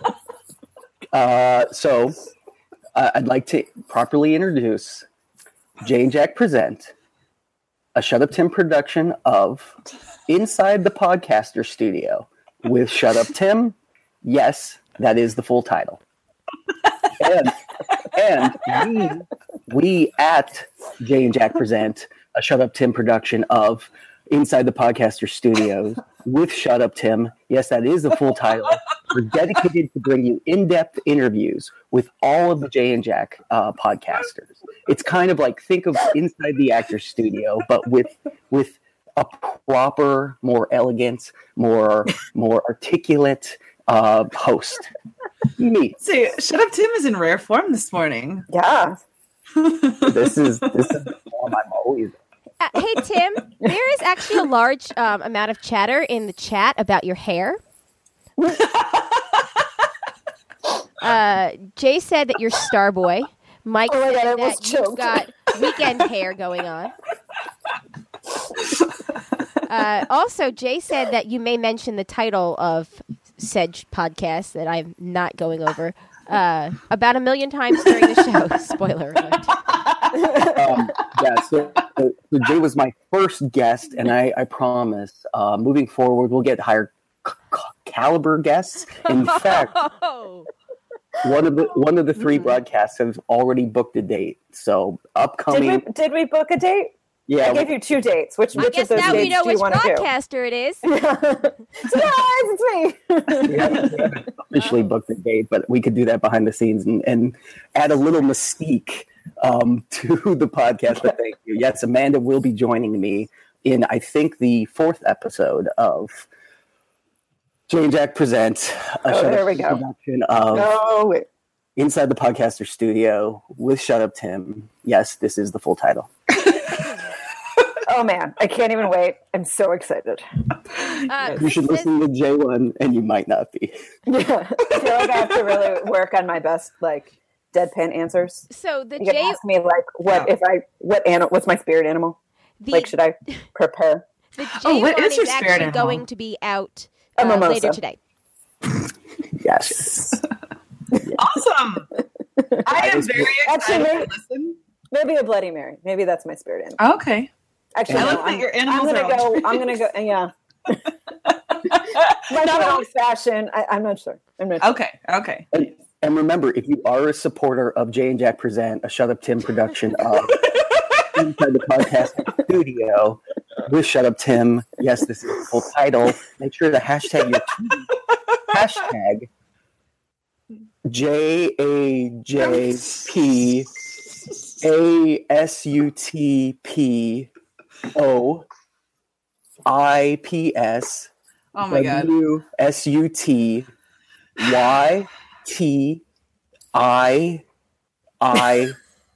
Uh, so uh, I'd like to properly introduce Jane Jack Present, a Shut Up Tim production of Inside the Podcaster Studio with Shut Up Tim. Yes, that is the full title. And, and we, we at Jane Jack Present, a Shut Up Tim production of Inside the Podcaster Studios with Shut Up Tim. Yes, that is the full title. We're dedicated to bring you in-depth interviews with all of the Jay and Jack uh, podcasters. It's kind of like, think of Inside the Actor Studio, but with with a proper, more elegant, more more articulate uh, host. Me. See, Shut Up Tim is in rare form this morning. Yeah. This is this is the form I'm always. uh, hey Tim, there is actually a large um, amount of chatter in the chat about your hair. Uh, Jay said that you're Starboy. Mike Oh my God, I said almost that you've choked. got weekend hair going on. Uh, also, Jay said that you may mention the title of said podcast that I'm not going over uh, about a million times during the show. Spoiler alert. Um, yeah, so, so Jay was my first guest, and I, I promise, uh, moving forward, we'll get higher c- c- caliber guests. In fact, Oh, one of the one of the three broadcasts has already booked a date. So Did upcoming, we did we book a date? yeah, I gave you two dates. Which I which guess of those now we dates know do you which want to do? broadcaster it is. Surprise! It's me. we haven't, we haven't officially booked a date, but we could do that behind the scenes and, and add a little mystique um, to the podcast. But thank you. Yes, Amanda will be joining me in, I think, the fourth episode of Jay and Jack Present, a Oh, Shut there Up we go. production of Oh wait. Inside the Podcaster Studio with Shut Up Tim. Yes, this is the full title. Oh man, I can't even wait. I'm so excited. Uh, You Chris should says- listen to J one, and you might not be. Yeah, I feel like I have to really work on my best like deadpan answers. so the You can J, ask me like, what Yeah. if I what animal? What's my spirit animal? the, Like, should I prepare? the J Oh, what one is your is spirit actually animal? going to be out A uh, mimosa. later today. Yes. Awesome. I am very Actually, excited maybe- to listen. Maybe a Bloody Mary. Maybe that's my spirit animal. Okay. Actually, I no, like that I'm, your I'm animals gonna are all go. I'm gonna go. Yeah. Like Not an all- old fashioned. I, I'm not sure. I'm not sure. Okay. Okay. And, and remember, if you are a supporter of Jay and Jack Present, a Shut Up Tim production of Inside the Podcast Studio with Shut Up Tim, yes, this is the full title. Make sure to hashtag your tweet. Hashtag J A J P A S U T P O I P S Oh my god. W S U T Y T I I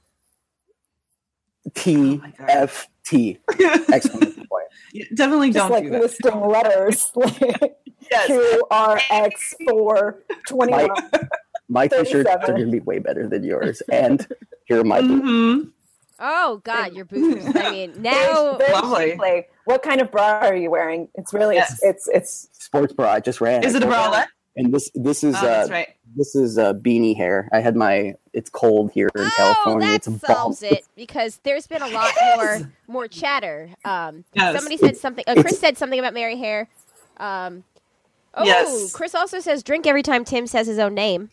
T F T exclamation point. You definitely Just don't like do that. listing letters. Like Yes. Q R X four twenty-one. My t-shirts are thirty-seven. going to be way better than yours. And here are my boots. Mhm. Oh God, your boobs! I mean, now Very Lovely. cheaply. What kind of bra are you wearing? It's really Yes. it's it's, Sports bra. I just ran. Is it a bralette? And this this is Oh, uh, that's right. this is uh, beanie hair. I had my. It's cold here in oh, California. that It's a solves bomb. it because there's been a lot more more chatter. Um, Yes. somebody said something. Uh, Chris said something about Mary Hair. Um, oh, Yes. Chris also says drink every time Tim says his own name.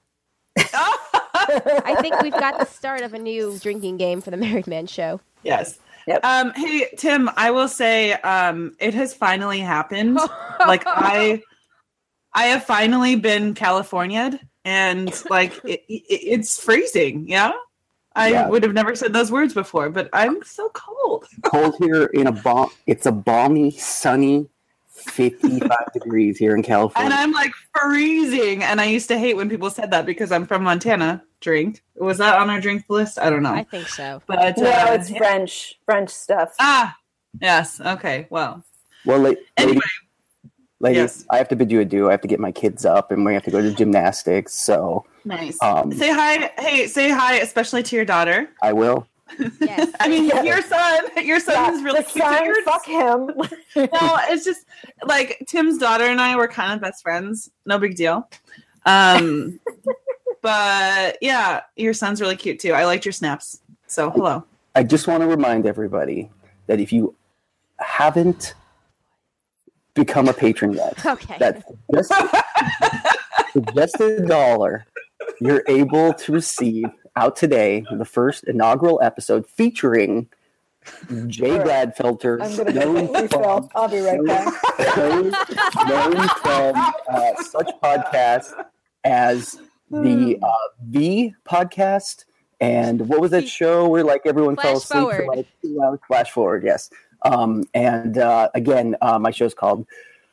I think we've got the start of a new drinking game for the Married Man Show. Yes. Yep. Um, hey Tim, I will say um, it has finally happened. Like I, I have finally been California'd, and like it, it, it's freezing. Yeah, I Yeah. would have never said those words before, but I'm so cold. Cold here in a bomb. It's a balmy, sunny, fifty-five degrees here in California. And I'm like freezing. And I used to hate when people said that because I'm from Montana. Drink. Was that on our drink list? I don't know. I think so. But no, uh, it's French French stuff. ah, yes. Okay. Well, well, la- anyway. ladies, Yes. I have to bid you adieu. I have to get my kids up, and we have to go to gymnastics. So Nice. um, Say hi. Hey, say hi, especially to your daughter. I will. Yes. I mean, Yeah. your son. Your son Yeah, is really the cute. son, Yours- fuck him. No, it's just like Tim's daughter and I were kind of best friends. No big deal. Um, but yeah, your son's really cute too. I liked your snaps. So hello. I just want to remind everybody that if you haven't become a patron yet, Okay. that just, for just a dollar, you're able to receive out today the first inaugural episode featuring Jay All right. Gladfelter, I'm gonna known go refill. I'll be right back. known, known from uh, such podcasts as the uh, V podcast and what was that show where like everyone fell Flash asleep for Forward. like two hours? Flash Forward, yes. Um, and uh, again, uh, my show's called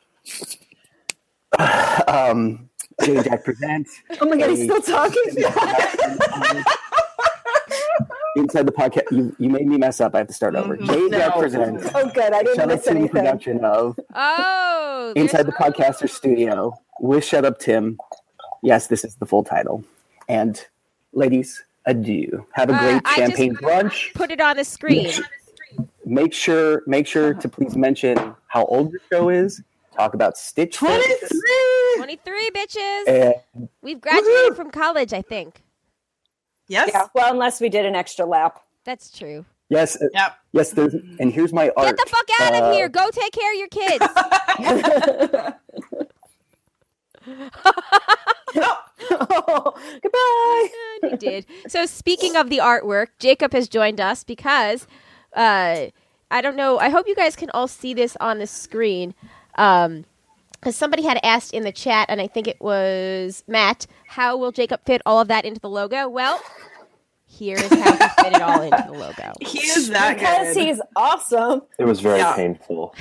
um, Jay and Jack Presents. Oh my god, he's still talking. Inside the podcast, you, you made me mess up. I have to start over. Mhm. Jay and Jack No. Presents. Oh good, I didn't Shut Up miss Tim anything. production of Oh, there's- Inside the Podcaster Studio with Shut Up Tim. Yes, this is the full title. And ladies, adieu. Have a Uh, great I champagne just- brunch. Put it on the screen. Make sure make sure to please mention how old your show is. Talk about Stitch Fix. twenty-three. twenty-three bitches. And We've graduated from college, I think. Yes. Yeah, well, unless we did an extra lap. That's true. yes, uh, Yep. yes, there's and here's my art. Get the fuck out Uh, of here. Go take care of your kids. Oh, goodbye. And he did. So speaking of the artwork, Jacob has joined us because uh, I don't know. I hope you guys can all see this on the screen. Um, because somebody had asked in the chat, and I think it was Matt, how will Jacob fit all of that into the logo? Well, here is how he fit it all into the logo. He is that Because good. he's awesome. It was very Yeah. painful.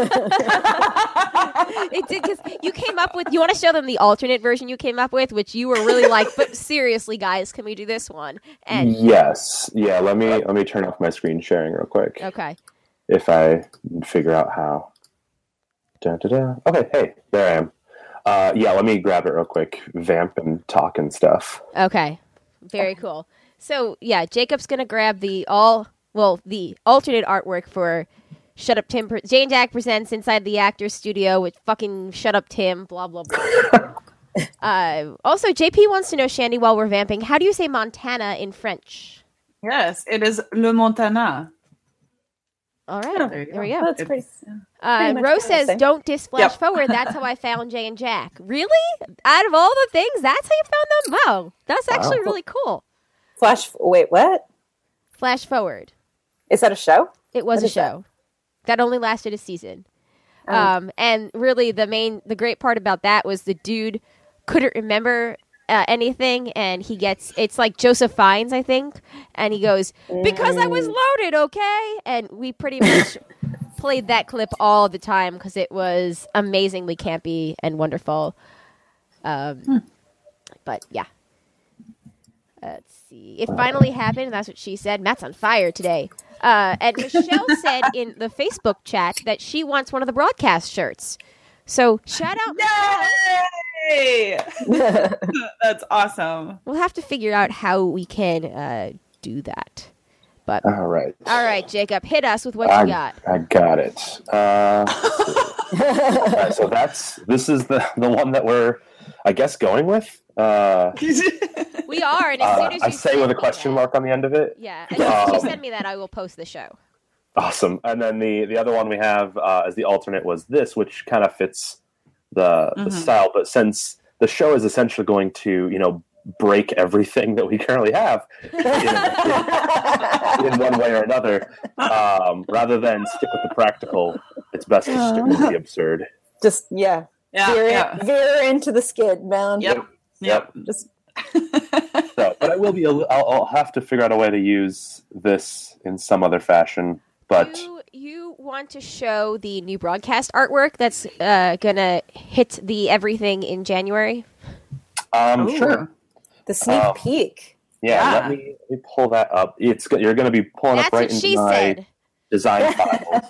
It did, because you came up with, you want to show them the alternate version you came up with, which you were really like, but seriously, guys, can we do this one? And Yes. Yeah, let me let me turn off my screen sharing real quick. okay. If I figure out how. Da, da, da. Okay, hey, there I am. Uh, yeah, let me grab it real quick. Vamp and talk and stuff. Okay. Very cool. So, yeah, Jacob's going to grab the all, well, the alternate artwork for Shut Up Tim. Pre- Jane Jack presents Inside the Actors Studio with fucking Shut Up Tim, blah, blah, blah. uh, also, J P wants to know, Shandy, while we're vamping, how do you say Montana in French? Yes, it is Le Montana. All right. There you There we go. go. That's pretty. Uh, pretty much Rose what I was says, saying. don't diss flash Yep. forward. That's how I found Jay and Jack. Really? Out of all the things, that's how you found them? Wow. That's actually Wow. really cool. Flash. Wait, what? Flash forward. Is that a show? It was What a is that? show that? only lasted a season. Oh. Um, and really the main, the great part about that was the dude couldn't remember uh, anything, and he gets, it's like Joseph Fiennes, I think, and he goes, because I was loaded, okay? And we pretty much played that clip all the time because it was amazingly campy and wonderful. Um, But yeah. Let's see. It finally happened. That's what she said. Matt's on fire today. Uh, and Michelle said in the Facebook chat that she wants one of the broadcast shirts. So shout out. Yay! That's awesome. We'll have to figure out how we can uh, do that. But All right. all right, Jacob, hit us with what I, you got. I got it. Uh, let's see. All right, so that's this is the the one that we're, I guess, going with. Uh, We are, and as uh, soon as you I say send with a me question that- mark on the end of it. Yeah, as soon as you Um, send me that, I will post the show. Awesome. And then the the other one we have uh, as the alternate was this, which kind of fits the the Mhm. style. But since the show is essentially going to, you know, break everything that we currently have in, in one way or another, um, rather than stick with the practical, it's best to stick with the absurd. Just yeah. Yeah, veer, yeah. veer into the skid, man. Yep. Yep. Just So, but I will be. A, li- I'll, I'll have to figure out a way to use this in some other fashion. But You, you want to show the new broadcast artwork that's uh, gonna hit the everything in January? um, Ooh. sure. the sneak Oh. peek. Yeah, Yeah. Let, me, let me pull that up. It's go- you're going to be pulling That's up right what into she my said. design files.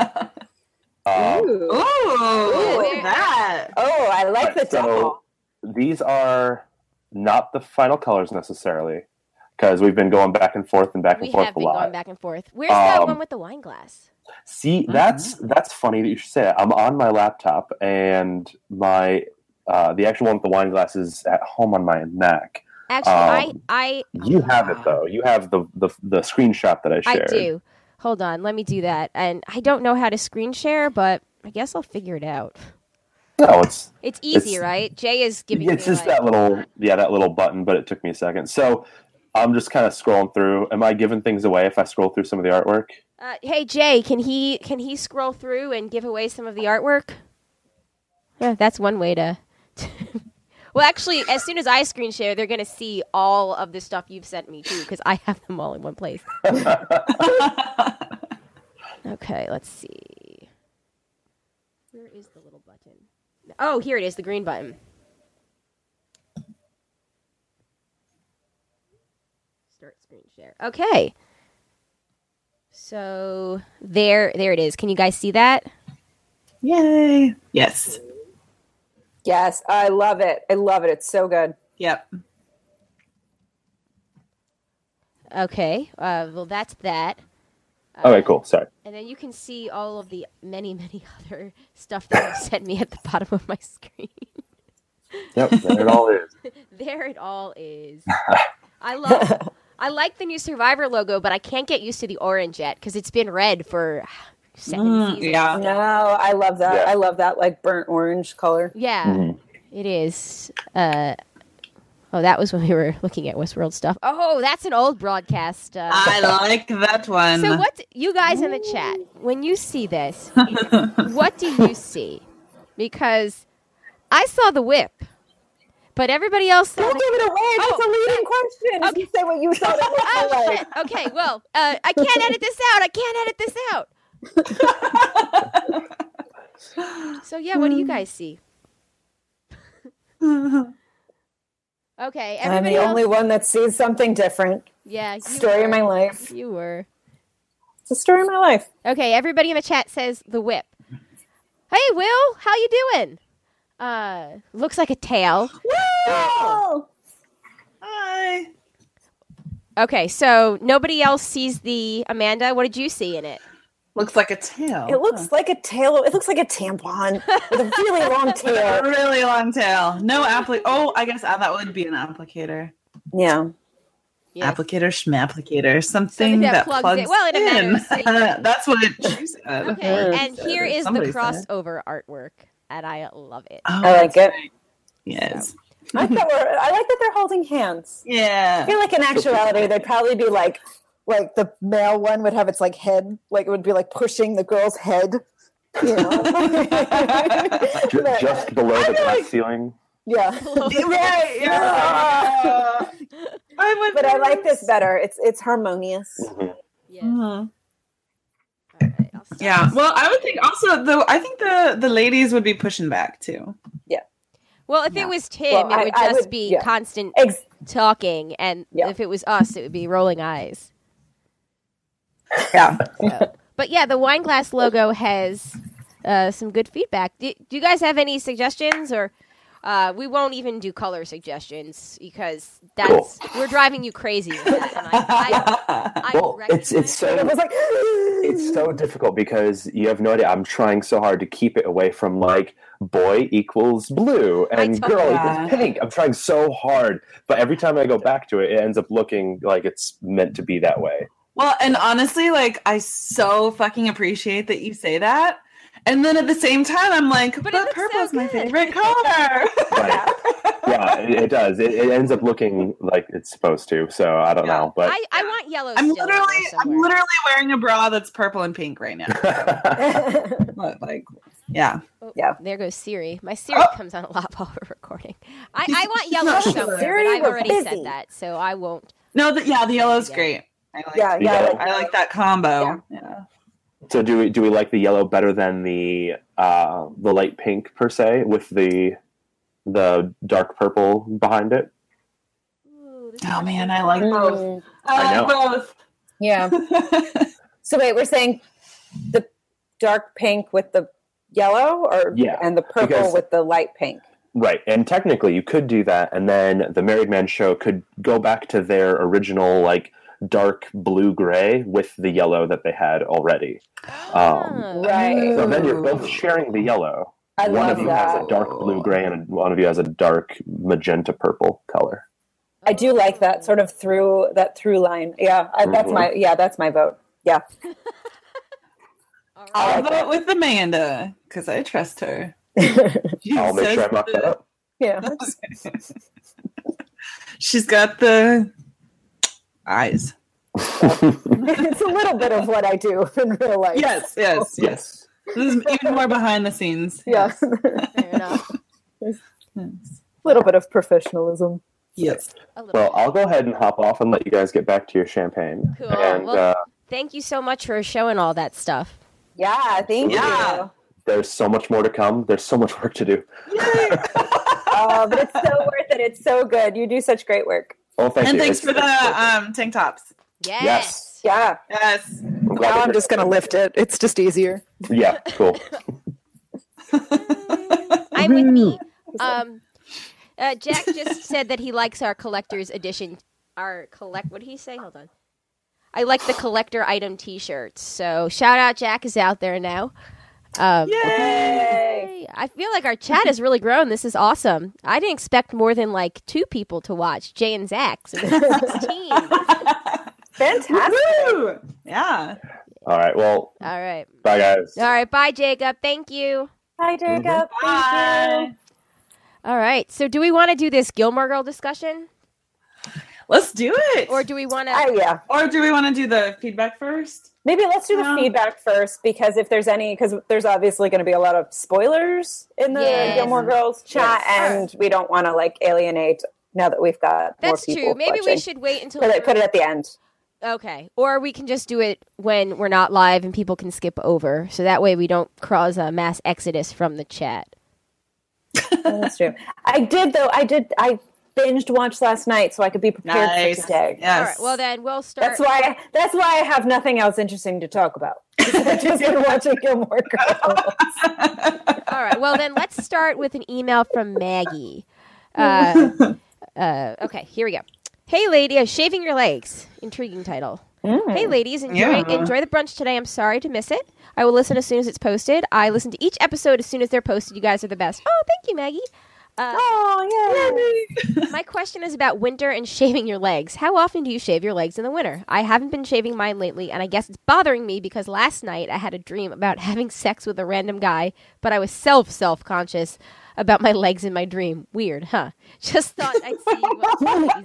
Um, Ooh. Ooh, look Ooh. at that. Oh, I like the so demo. these are not the final colors necessarily, because we've been going back and forth and back and We forth have a been lot. going back and forth. Where's that Um, one with the wine glass? See, that's that's funny that you should say that. I'm on my laptop, and my uh, the actual one with the wine glass is at home on my Mac. Actually, um, I, I, You have it though. You have the the, the screenshot that I I shared. do. Hold on, let me do that. And I don't know how to screen share, but I guess I'll figure it out. No, it's It's easy, It's- right? Jay is giving it's me just like, that little yeah that little button, but it took me a second. So I'm just kind of scrolling through. Am I giving things away if I scroll through some of the artwork? Uh, hey Jay, can he can he scroll through and give away some of the artwork? Yeah, that's one way to. Well, actually, as soon as I screen share, they're gonna see all of the stuff you've sent me too, because I have them all in one place. Okay, let's see. Where is the little button? Oh, here it is, the green button. Start screen share. Okay. So there, there it is. Can you guys see that? Yay. Yes. Yes, I love it. I love it. It's so good. Yep. Okay. Uh, well, that's that. Uh, Okay, cool. Sorry. And then you can see all of the many, many other stuff that you sent me at the bottom of my screen. Yep, there it all is. There it all is. I love. I like the new Survivor logo, but I can't get used to the orange yet because it's been red for seven Mm, seasons. yeah. No, I love that. Yeah. I love that like burnt orange color. Yeah. Mhm. It is. Uh, oh, that was when we were looking at Westworld stuff. Oh, that's an old broadcast. Uh, I like that one. so what, you guys in the chat, when you see this, what do you see? Because I saw the whip, but everybody else saw Don't the- give it away. That's Oh, a leading question. okay. You say what you thought it was Oh, like. shit. Okay, well, uh, I can't edit this out. I can't edit this out. So, yeah, what do you guys see? Okay, I'm everybody the else. only one that sees something different. Yeah, you Story were. of my life. You were. It's a story of my life. Okay, everybody in the chat says the whip. Hey, Will, how you doing? Uh, looks like a tail. Oh, Hi. Okay, so nobody else sees the Amanda. What did you see in it? Looks like a tail. it looks like a tail. It looks like a tampon with a really long a tail. really long tail. No applic. Oh, I guess uh, that would be an applicator. Yeah. Yeah. Applicator, schmapplicator, something Something that that, plugs plugs, in. Well, in a matter of saying- That's what she said. Okay, Yeah. and here is the Somebody said. crossover artwork, and I love it. Oh, I like that's it. right. Yes. I, like that we're, I like that they're holding hands. I Yeah. feel like in actuality, they'd probably be like, like the male one would have its like head, like it would be like pushing the girl's head. You know? Ju- But- just below I the feel glass like- ceiling. yeah. Right. Yeah. I would But I like this better. It's it's harmonious. Mhm. Yeah. Mhm. All right, I'll stop. Yeah. Well, I would think also though. I think the the ladies would be pushing back too. Well, if Yeah. it was Tim, Well, it I- would I just would- be yeah. constant Ex- talking, and Yeah. if it was us, it would be rolling eyes. Yeah. So- But yeah, the wine glass logo has uh, some good feedback. Do, do you guys have any suggestions, or uh, we won't even do color suggestions because that's we're driving you crazy with that. And I, I, I Well, it's it's recognize- so It was like it's so difficult because you have no idea. I'm trying so hard to keep it away from like boy equals blue and I girl totally- equals pink. I'm trying so hard, but every time I go back to it, it ends up looking like it's meant to be that way. Well, and honestly, like I so fucking appreciate that you say that. And then at the same time, I'm like, But but, it looks purple so is my good." favorite color. Right. Yeah, it, it does. It, it ends up looking like it's supposed to. So I don't Yeah. know, but I, I want yellow. I'm still in literally, there I'm somewhere. literally wearing a bra that's purple and pink right now. But, like, yeah. Oh, Yeah. There goes Siri. My Siri Oh. comes on a lot while we're recording. I, I want yellow Siri, somewhere, but I've we're already busy. said that, so I won't. No, the, yeah, the yellow's Yeah. great. I like, yeah, The yeah. yellow. I like that combo. Yeah. so do we do we like the yellow better than the uh, the light pink per se with the the dark purple behind it? Ooh, this Oh is- man, I like both. Mm, I I like both. yeah. So wait, we're saying the dark pink with the yellow, or Yeah, and the purple because- with the light pink. Right, and technically you could do that, and then the Married Man Show could go back to their original like dark blue gray with the yellow that they had already. Um, Ah. Right. So then you're both sharing the yellow. I One love of you that. has a dark blue gray, and one of you has a dark magenta purple color. I do like that sort of through that through line. Yeah, I, that's Mhm. my yeah, that's my vote. Yeah. All right. I'll like vote with Amanda because I trust her. She I'll make sure I says mock that the- up. Yeah. She's got the eyes. It's a little bit of what I do in real life. Yes, yes, yes. Yes. This is even more behind the scenes. Yeah. Fair enough. Yes. A little bit of professionalism. Yes. A little Well, bit. I'll go ahead and hop off and let you guys get back to your champagne. Cool. And Well- uh, Thank you so much for showing all that stuff. Yeah, thank Yeah. you. there's so much more to come. There's so much work to do. Oh, but it's so worth it. It's so good. You do such great work. Oh, thank And you. thanks It's- for the it's- um, tank tops. Yes. Yes. Yeah. Yes. I'm glad Now to I'm hear just that. gonna lift it. It's just easier. Yeah, cool. I'm with me. Um, uh, Jack just said that he likes our collector's edition. Our collect. What did he say? Hold on. I like the collector item T-shirts. So shout out, Jack is out there now. Um, Yay! Yay. I feel like our chat has really grown. This is awesome. I didn't expect more than like two people to watch. Jay and Zach. So this is sixteen. Fantastic. Woo! Yeah. All right. Well, All right. bye, guys. All right. Bye, Jacob. Thank you. Hi, Jacob. Thank Bye. you. All right. So do we want to do this Gilmore Girl discussion? Let's do it. Or do we want to... Oh, yeah. Or do we want to do the feedback first? Maybe let's do the Yeah. feedback first, because if there's any, because there's obviously going to be a lot of spoilers in the Yes. Gilmore Girls chat, Yes. and we don't want to like alienate now that we've got That's more people. true. Maybe we watching. should wait until... put it, put it at the end. Okay. Or we can just do it when we're not live and people can skip over. So that way we don't cause a mass exodus from the chat. That's true. I did though. I did. I binged watched last night so I could be prepared Nice. for today. Yes. All right. Well, then we'll start... That's why. That's why I have nothing else interesting to talk about. I've just been watching Gilmore Girls. All right. Well, then let's start with an email from Maggie. Uh, uh, okay, here we go. Hey, lady, uh, shaving your legs. Intriguing title. Mm. Hey, ladies, enjoy Yeah. enjoy the brunch today. I'm sorry to miss it. I will listen as soon as it's posted. I listen to each episode as soon as they're posted. You guys are the best. Oh, thank you, Maggie. Uh, Oh yeah. my question is about winter and shaving your legs. How often do you shave your legs in the winter? I haven't been shaving mine lately, and I guess it's bothering me because last night I had a dream about having sex with a random guy, but I was self self conscious about my legs in my dream. Weird, huh? Just thought I'd see what you ladies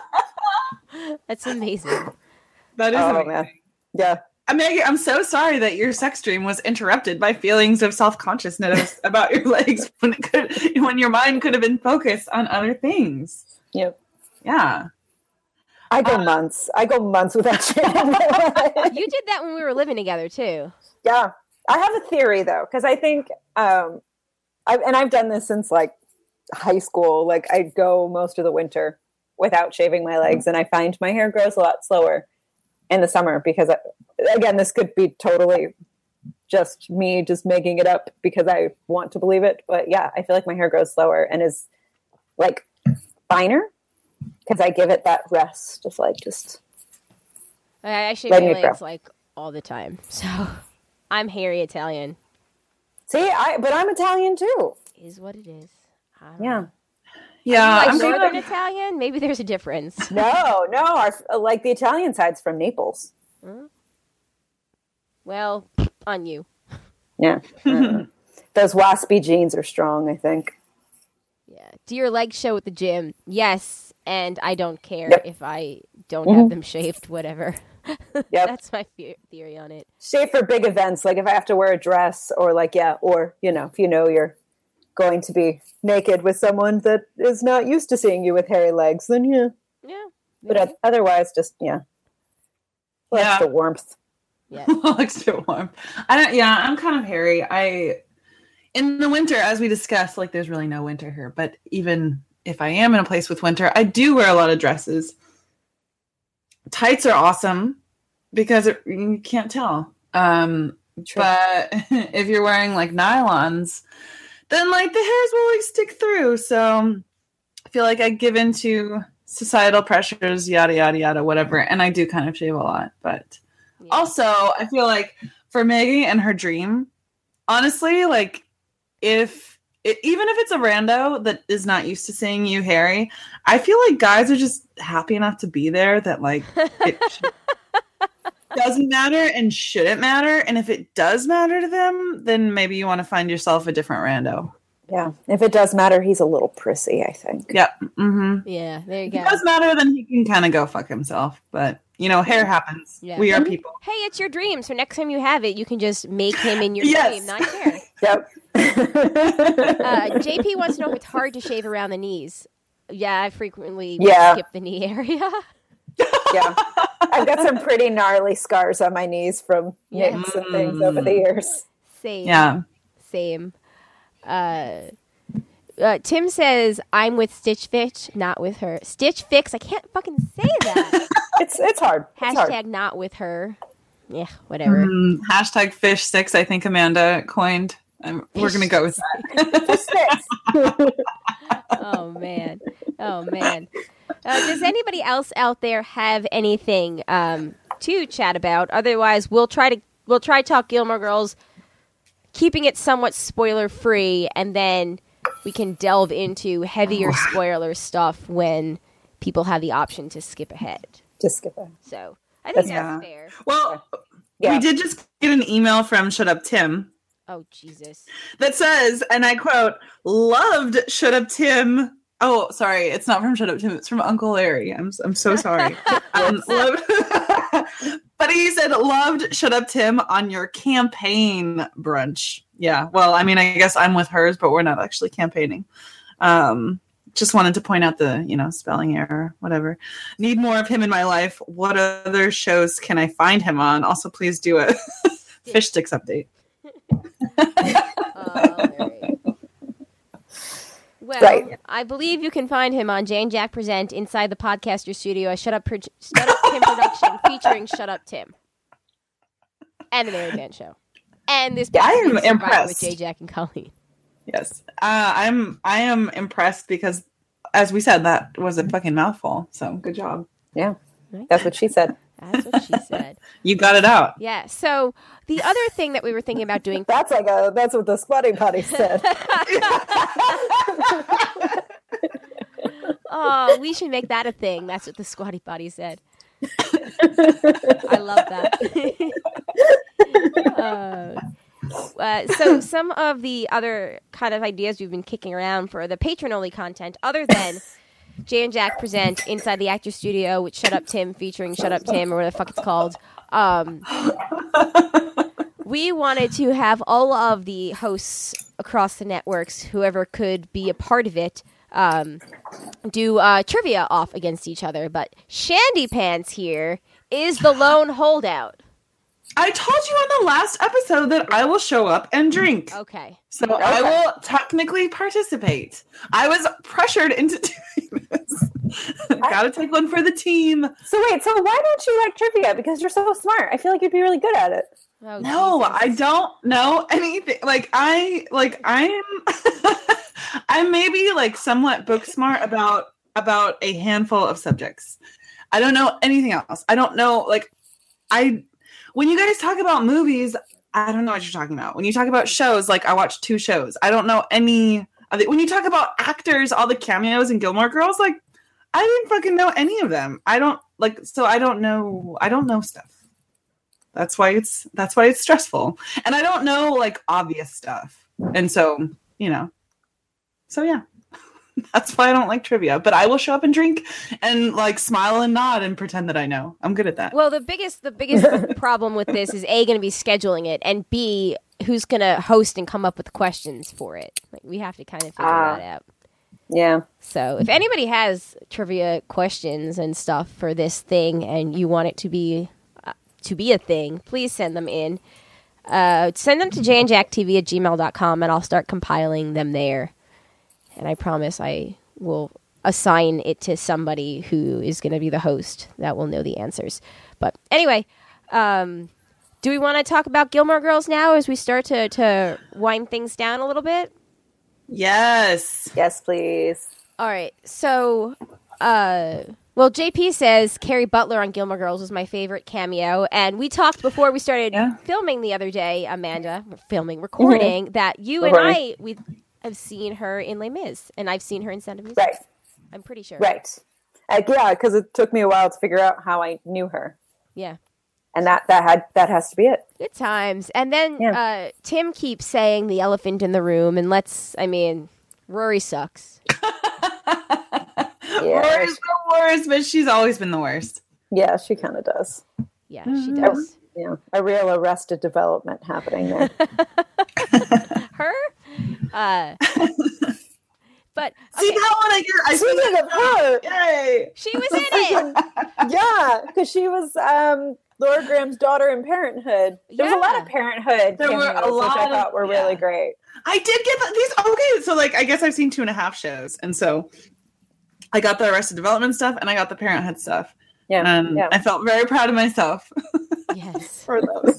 do. That's amazing. That is Oh amazing. man. Yeah. Uh, Maggie, I'm so sorry that your sex dream was interrupted by feelings of self-consciousness about your legs when it could, when your mind could have been focused on other things. Yep. Yeah. I go Uh, months. I go months without shaving my legs. You did that when we were living together too. Yeah. I have a theory though, because I think, um, I, and I've done this since like high school. Like I go most of the winter without shaving my legs, and I find my hair grows a lot slower in the summer because, I, again, this could be totally just me just making it up because I want to believe it. But yeah, I feel like my hair grows slower and is like finer because I give it that rest of like just. I, I shave Let my me legs grow. like all the time. So I'm hairy Italian. See, I but I'm Italian too. Is what it is. I don't Yeah. know. Yeah. Like I'm Northern gonna- Italian? Maybe there's a difference. No, no, our, like the Italian side's from Naples. Well, on you. Yeah. Uh, those waspy jeans are strong, I think. Yeah. Do your legs show at the gym? Yes, and I don't care Yep. if I don't Mhm. have them shaved, whatever. Yep. That's my the- theory on it. Shave for big events, like if I have to wear a dress or like, yeah, or, you know, if you know you're going to be naked with someone that is not used to seeing you with hairy legs, then yeah. Yeah. But oth- otherwise, just, yeah. Well, Yeah. that's the warmth. Yeah. extra warm. I don't. Yeah, I'm kind of hairy. I in the winter, as we discussed, like there's really no winter here. But even if I am in a place with winter, I do wear a lot of dresses. Tights are awesome because it, you can't tell. Um, True. but if you're wearing like nylons, then like the hairs will like stick through. So I feel like I give into societal pressures, yada yada yada, whatever. And I do kind of shave a lot, but. Yeah. Also, I feel like for Maggie and her dream, honestly, like if it, even if it's a rando that is not used to seeing you hairy, I feel like guys are just happy enough to be there that like it should, doesn't matter and shouldn't matter. And if it does matter to them, then maybe you want to find yourself a different rando. Yeah. If it does matter, he's a little prissy, I think. Yep. Mm-hmm. Yeah, there you If go. it does matter, then he can kind of go fuck himself. But you know, hair happens. Yeah. We are people. Hey, it's your dream, so next time you have it, you can just make him in your Yes. dream, not care. Yep. Uh, J P wants to know if it's hard to shave around the knees. Yeah, I frequently Yeah. skip the knee area. Yeah. I've got some pretty gnarly scars on my knees from Yeah. nicks and things over the years. Same. Yeah. Same. Uh, uh, Tim says, I'm with Stitch Fix, not with her. Stitch Fix, I can't fucking say that. It's it's hard. It's hard. Hashtag not with her. Yeah, whatever. Mm, hashtag fish sticks, I think Amanda coined. Um, we're going to go with that. Sticks. Oh, man. Oh, man. Uh, does anybody else out there have anything um, to chat about? Otherwise, we'll try to we'll try to talk Gilmore Girls, keeping it somewhat spoiler free, and then we can delve into heavier spoiler stuff when people have the option to skip ahead. Just skip it. So I think that's Yeah. fair. Well, Yeah. we did just get an email from Shut Up Tim Oh, Jesus. That says, and I quote, loved Shut Up Tim. Oh, sorry. It's not from Shut Up Tim. It's from Uncle Larry. I'm I'm so sorry. um, loved, but he said, loved Shut Up Tim on your campaign brunch. Yeah. Well, I mean, I guess I'm with hers, but we're not actually campaigning. Um, just wanted to point out the, you know, spelling error, whatever. Need more of him in my life. What other shows can I find him on? Also, please do a fish sticks update. Oh, Larry. Well, Right. I believe you can find him on Jay and Jack Present Inside the Podcaster Studio, a Shut Up, Pro- Shut Up Tim production featuring Shut Up Tim. And the Mary Van Show. And this Yeah, I am podcast is Survivor impressed. with Jay, Jack, and Colleen. Yes. Uh, I'm I am impressed because, as we said, that was a fucking mouthful. So good job. Yeah, that's what she said. That's what she said. You got it out. Yeah. So the other thing that we were thinking about doing. That's like a that's what the Squatty Potty said. Oh, we should make that a thing. That's what the Squatty Potty said. I love that. uh, uh, so some of the other kind of ideas we've been kicking around for the patron-only content, other than Jay and Jack Present Inside the Actor Studio with Shut Up Tim featuring Shut Up Tim or whatever the fuck it's called, um, we wanted to have all of the hosts across the networks, whoever could be a part of it, um, do uh, trivia off against each other. But Shandy Pants here is the lone holdout. I told you on the last episode that I will show up and drink. Okay. So I will technically participate. I was pressured into doing this. Gotta take one for the team. So wait, so why don't you like trivia? Because you're so smart. I feel like you'd be really good at it. Oh, No, Jesus. I don't know anything. Like I, like I'm, I'm maybe like somewhat book smart about about a handful of subjects. I don't know anything else. I don't know. Like I, when you guys talk about movies, I don't know what you're talking about. When you talk about shows, like I watched two shows. I don't know any of it. When you talk about actors, all the cameos in Gilmore Girls, like I didn't fucking know any of them. I don't like. So I don't know. I don't know stuff. That's why it's that's why it's stressful. And I don't know like obvious stuff. And so, you know. So yeah. That's why I don't like trivia. But I will show up and drink and like smile and nod and pretend that I know. I'm good at that. Well, the biggest the biggest problem with this is A, going to be scheduling it, and B, who's going to host and come up with questions for it. Like we have to kind of figure Ah. that out. Yeah. So if anybody has trivia questions and stuff for this thing and you want it to be uh, to be a thing, please send them in. Uh, send them to jandjacktv at gmail dot com and I'll start compiling them there. And I promise I will assign it to somebody who is going to be the host that will know the answers. But anyway, um, do we want to talk about Gilmore Girls now as we start to, to wind things down a little bit? Yes. Yes, please. All right. So, uh, well, J P says Carrie Butler on Gilmore Girls was my favorite cameo. And we talked before we started Yeah. filming the other day, Amanda, filming, recording, that you and Recording. I, we have seen her in Les Mis. And I've seen her in Sound of Music. Right. I'm pretty sure. Right. Uh, yeah, because it took me a while to figure out how I knew her, Yeah. and that that had that has to be it. Good times. And then Yeah. uh, Tim keeps saying the elephant in the room. And let's, I mean, Rory sucks. Yeah, Rory's the worst, but she's always been the worst. yeah, she kind of does. Yeah, she does. Yeah, a real Arrested Development happening there. Her? Uh, but See okay, that one? I hear. I Speaking of her, Yay! she was in it. yeah, because she was um, Laura Graham's daughter in Parenthood. There was a lot Yeah. of Parenthood There were a cameos, which I lot of- thought were yeah. really great. I did get the, these. Okay, so like I guess I've seen two and a half shows, and so I got the Arrested Development stuff, and I got the Parenthood stuff, Yeah, and yeah. I felt very proud of myself Yes. for those.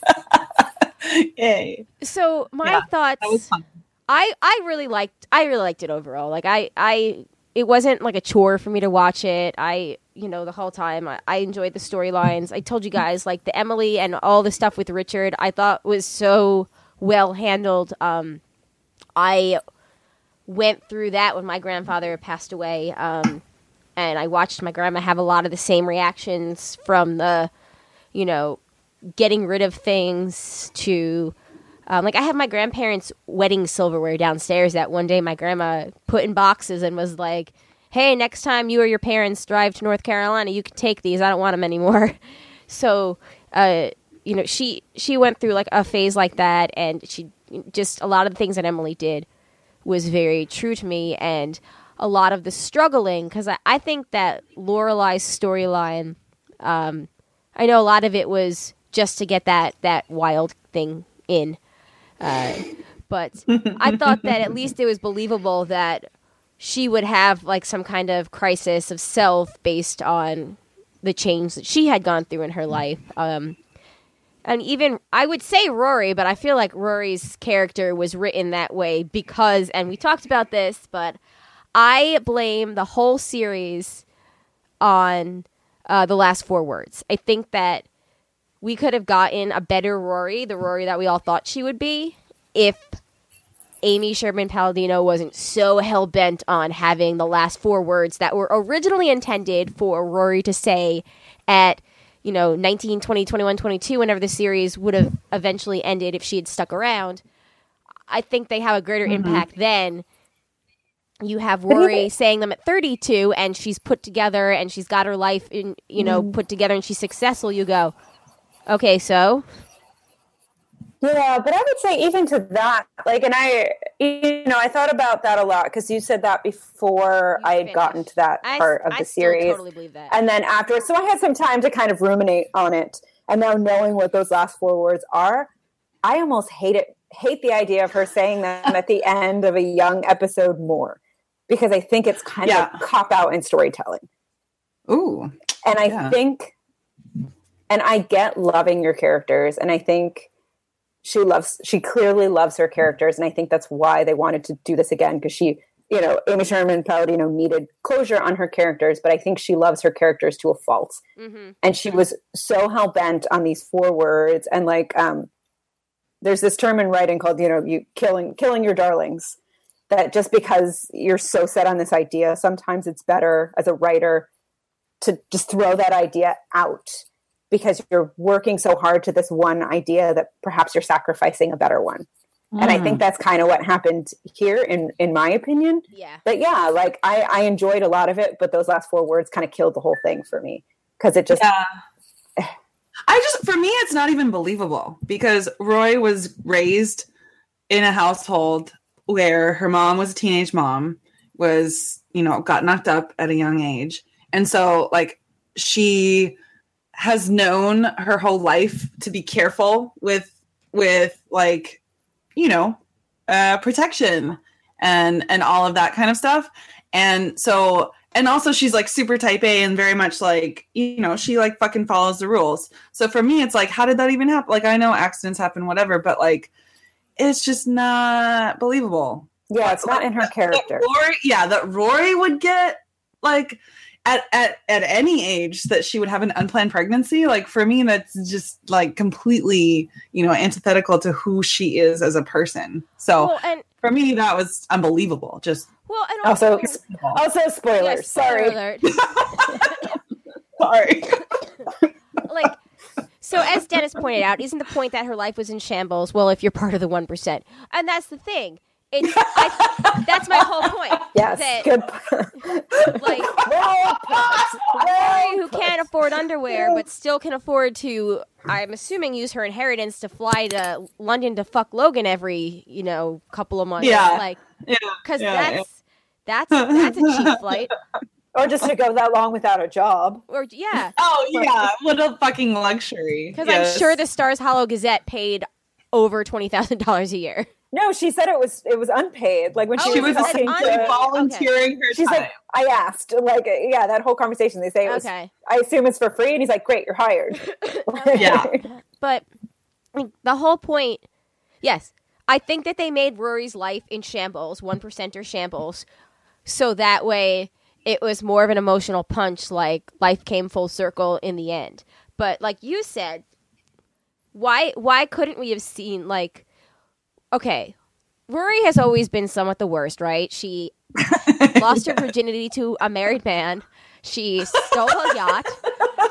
Yay! So my Yeah, thoughts. That was fun. I, I really liked I really liked it overall. Like I, I it wasn't like a chore for me to watch it. I you know, the whole time I, I enjoyed the storylines. I told you guys like the Emily and all the stuff with Richard I thought was so well handled. Um I went through that when my grandfather passed away. Um and I watched my grandma have a lot of the same reactions from the, you know, getting rid of things to Um, like I have my grandparents' wedding silverware downstairs that one day my grandma put in boxes and was like, hey, next time you or your parents drive to North Carolina, you can take these. I don't want them anymore. So, uh, you know, she she went through like a phase like that, and she just a lot of the things that Emily did was very true to me, and a lot of the struggling, because I, I think that Lorelai's storyline, um, I know a lot of it was just to get that, that wild thing in. Uh, but I thought that at least it was believable that she would have like some kind of crisis of self based on the change that she had gone through in her life. Um, and even, I would say Rory, but I feel like Rory's character was written that way because, and we talked about this, but I blame the whole series on uh, the last four words. I think that we could have gotten a better Rory, the Rory that we all thought she would be, if Amy Sherman Palladino wasn't so hell-bent on having the last four words that were originally intended for Rory to say at, you know, nineteen, twenty, twenty-one, twenty-two, whenever the series would have eventually ended if she had stuck around. I think they have a greater mm-hmm. impact then. You have Rory saying them at thirty-two, and she's put together, and she's got her life, in, you know, mm. put together, and she's successful. You go, okay, so? Yeah, but I would say even to that, like, and I, you know, I thought about that a lot because you said that before you I had finished. gotten to that I, part of I the still series. totally believe that. And then afterwards, so I had some time to kind of ruminate on it. And now knowing what those last four words are, I almost hate it, hate the idea of her saying them at the end of a young episode more. Because I think it's kind yeah. of a cop-out in storytelling. Ooh. And I yeah. think, and I get loving your characters, and I think she loves, she clearly loves her characters, and I think that's why they wanted to do this again, because she, you know, Amy Sherman Palladino needed closure on her characters, but I think she loves her characters to a fault. Mm-hmm. And she was so hell-bent on these four words, and like, um, there's this term in writing called, you know, you killing killing your darlings. That just because you're so set on this idea, sometimes it's better as a writer to just throw that idea out because you're working so hard to this one idea that perhaps you're sacrificing a better one. Mm. And I think that's kind of what happened here in, in my opinion. Yeah. But yeah, like I, I enjoyed a lot of it, but those last four words kind of killed the whole thing for me because it just... Yeah. I just, for me, it's not even believable because Roy was raised in a household where her mom was a teenage mom, was, you know, got knocked up at a young age. And so, like, she has known her whole life to be careful with, with like, you know, uh, protection and, and all of that kind of stuff. And so, and also she's, like, super type A and very much, like, you know, she, like, fucking follows the rules. So for me, it's like, how did that even happen? Like, I know accidents happen, whatever, but, like, it's just not believable. Yeah, it's not in her character. That Rory, yeah, that Rory would get, like, at, at, at any age that she would have an unplanned pregnancy. Like, for me, that's just, like, completely, you know, antithetical to who she is as a person. So, well, and, for me, that was unbelievable. Just well, and also, also, also spoilers. Yes, Sorry. spoiler Sorry. Like, so as Dennis pointed out, isn't the point that her life was in shambles? Well, if you're part of the one percent. And that's the thing. It's, I, that's my whole point. Yes, that, good. Like, well Rory, who can't afford underwear, but still can afford to, I'm assuming, use her inheritance to fly to London to fuck Logan every, you know, couple of months. Yeah. Like, yeah. Because yeah, that's, yeah. that's, that's a cheap flight. Or just to go that long without a job. Or yeah. Oh, yeah. What a fucking luxury. Because yes. I'm sure the Stars Hollow Gazette paid over twenty thousand dollars a year. No, she said it was it was unpaid. Like when she, Oh, She was, was talking essentially to, volunteering her she's time. like, I asked, like, yeah, that whole conversation. They say it was, Okay. I assume it's for free, and he's like, great, you're hired. Yeah. But like, the whole point, yes, I think that they made Rory's life in shambles, one percenter shambles, so that way it was more of an emotional punch, like life came full circle in the end. But like you said, why why couldn't we have seen, like, okay, Rory has always been somewhat the worst, right? She lost her virginity to a married man. She stole a yacht.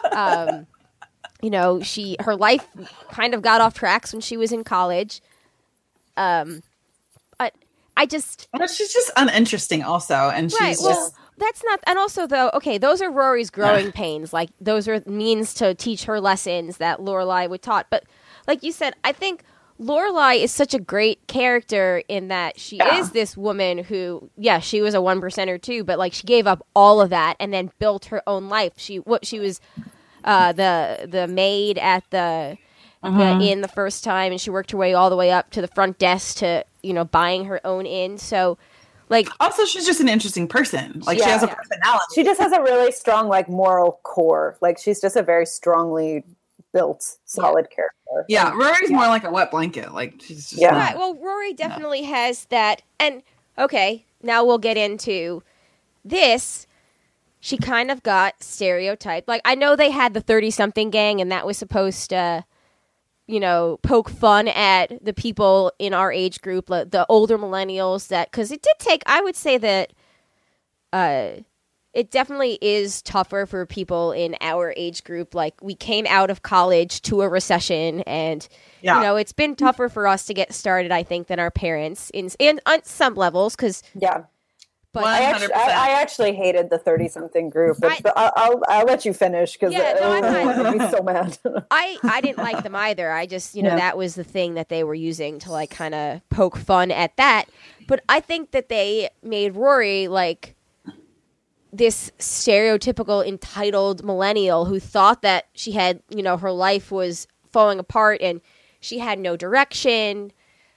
Um, you know, she her life kind of got off tracks when she was in college. Um, but I just But she's just uninteresting, also, and she's right. just. Well, that's not. And also, though, okay, those are Rory's growing pains. Like those are means to teach her lessons that Lorelai would taught. But like you said, I think Lorelai is such a great character in that she Yeah. is this woman who, yeah, she was a one percenter too, but like she gave up all of that and then built her own life. She what she was uh, the the maid at the, Uh-huh. the inn the first time, and she worked her way all the way up to the front desk to you know buying her own inn. So like Also, she's just an interesting person. Like she Yeah. has a Yeah. personality. She just has a really strong, like, moral core. Like, she's just a very strongly built, solid character. Yeah, Rory's more like a wet blanket. Like she's just Yeah. not- Right, well, Rory definitely has that. And, okay, now we'll get into this. She kind of got stereotyped. Like, I know they had the thirty-something gang, and that was supposed to, you know, poke fun at the people in our age group, like the older millennials, that, because it did take, I would say that, uh, it definitely is tougher for people in our age group. Like, we came out of college to a recession, and Yeah. you know, it's been tougher for us to get started, I think, than our parents in, in on some levels. Because, Yeah. but One I hundred actually, percent. I, I actually hated the thirty-something group, but, I- but I'll, I'll, I'll let you finish because Yeah, no, I'm fine. I'd be so mad. I I didn't like them either. I just, you know, Yeah. that was the thing that they were using to like kind of poke fun at that. But I think that they made Rory like this stereotypical entitled millennial who thought that she had, you know, her life was falling apart and she had no direction.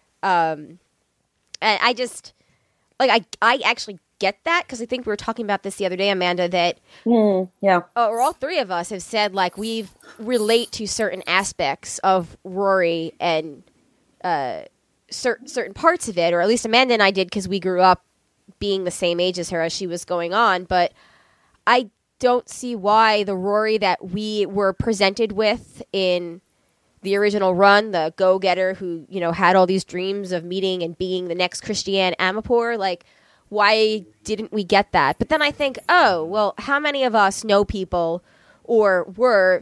Um, and I just like I I actually get that because I think we were talking about this the other day, Amanda, that Mm, yeah. uh, or all three of us have said like we've relate to certain aspects of Rory and uh, cer- certain parts of it, or at least Amanda and I did because we grew up being the same age as her as she was going on. But I don't see why the Rory that we were presented with in the original run, the go-getter who, you know, had all these dreams of meeting and being the next Christiane Amanpour, like, why didn't we get that? But then I think, oh, well, how many of us know people or were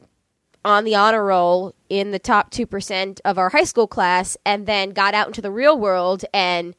on the honor roll in the top two percent of our high school class and then got out into the real world and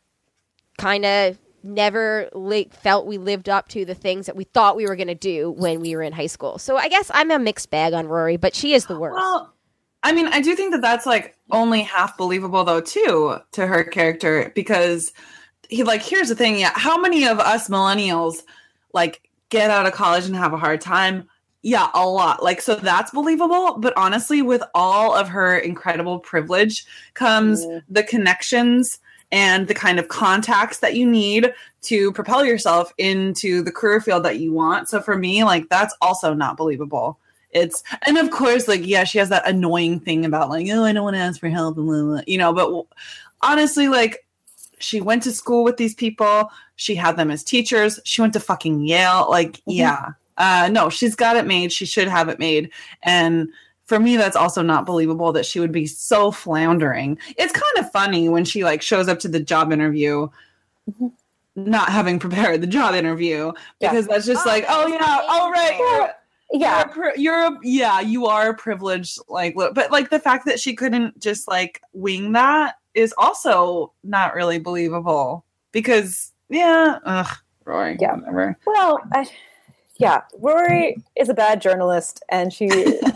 kind of never li- felt we lived up to the things that we thought we were going to do when we were in high school. So I guess I'm a mixed bag on Rory, but she is the worst. Well, I mean, I do think that that's like only half believable though, too, to her character because he like here's the thing, yeah. How many of us millennials like get out of college and have a hard time? Yeah, a lot. Like, so that's believable. But honestly, with all of her incredible privilege comes Mm. the connections and the kind of contacts that you need to propel yourself into the career field that you want. So for me, like, that's also not believable. It's, and of course, like, yeah, she has that annoying thing about like, oh, I don't want to ask for help, blah, blah, blah, you know, but w- honestly, like, she went to school with these people. She had them as teachers. She went to fucking Yale. Like, Mm-hmm. yeah. Uh, no, she's got it made. She should have it made. And for me, that's also not believable that she would be so floundering. It's kind of funny when she like shows up to the job interview, Mhm. not having prepared the job interview, because that's just Oh, like, that oh was yeah, all right. You're, Yeah. you're, a pri- you're a, yeah, you are a privileged, like, li- but like the fact that she couldn't just like wing that is also not really believable because yeah, ugh, Rory, Yeah. whatever. Well, I, yeah, Rory is a bad journalist, and she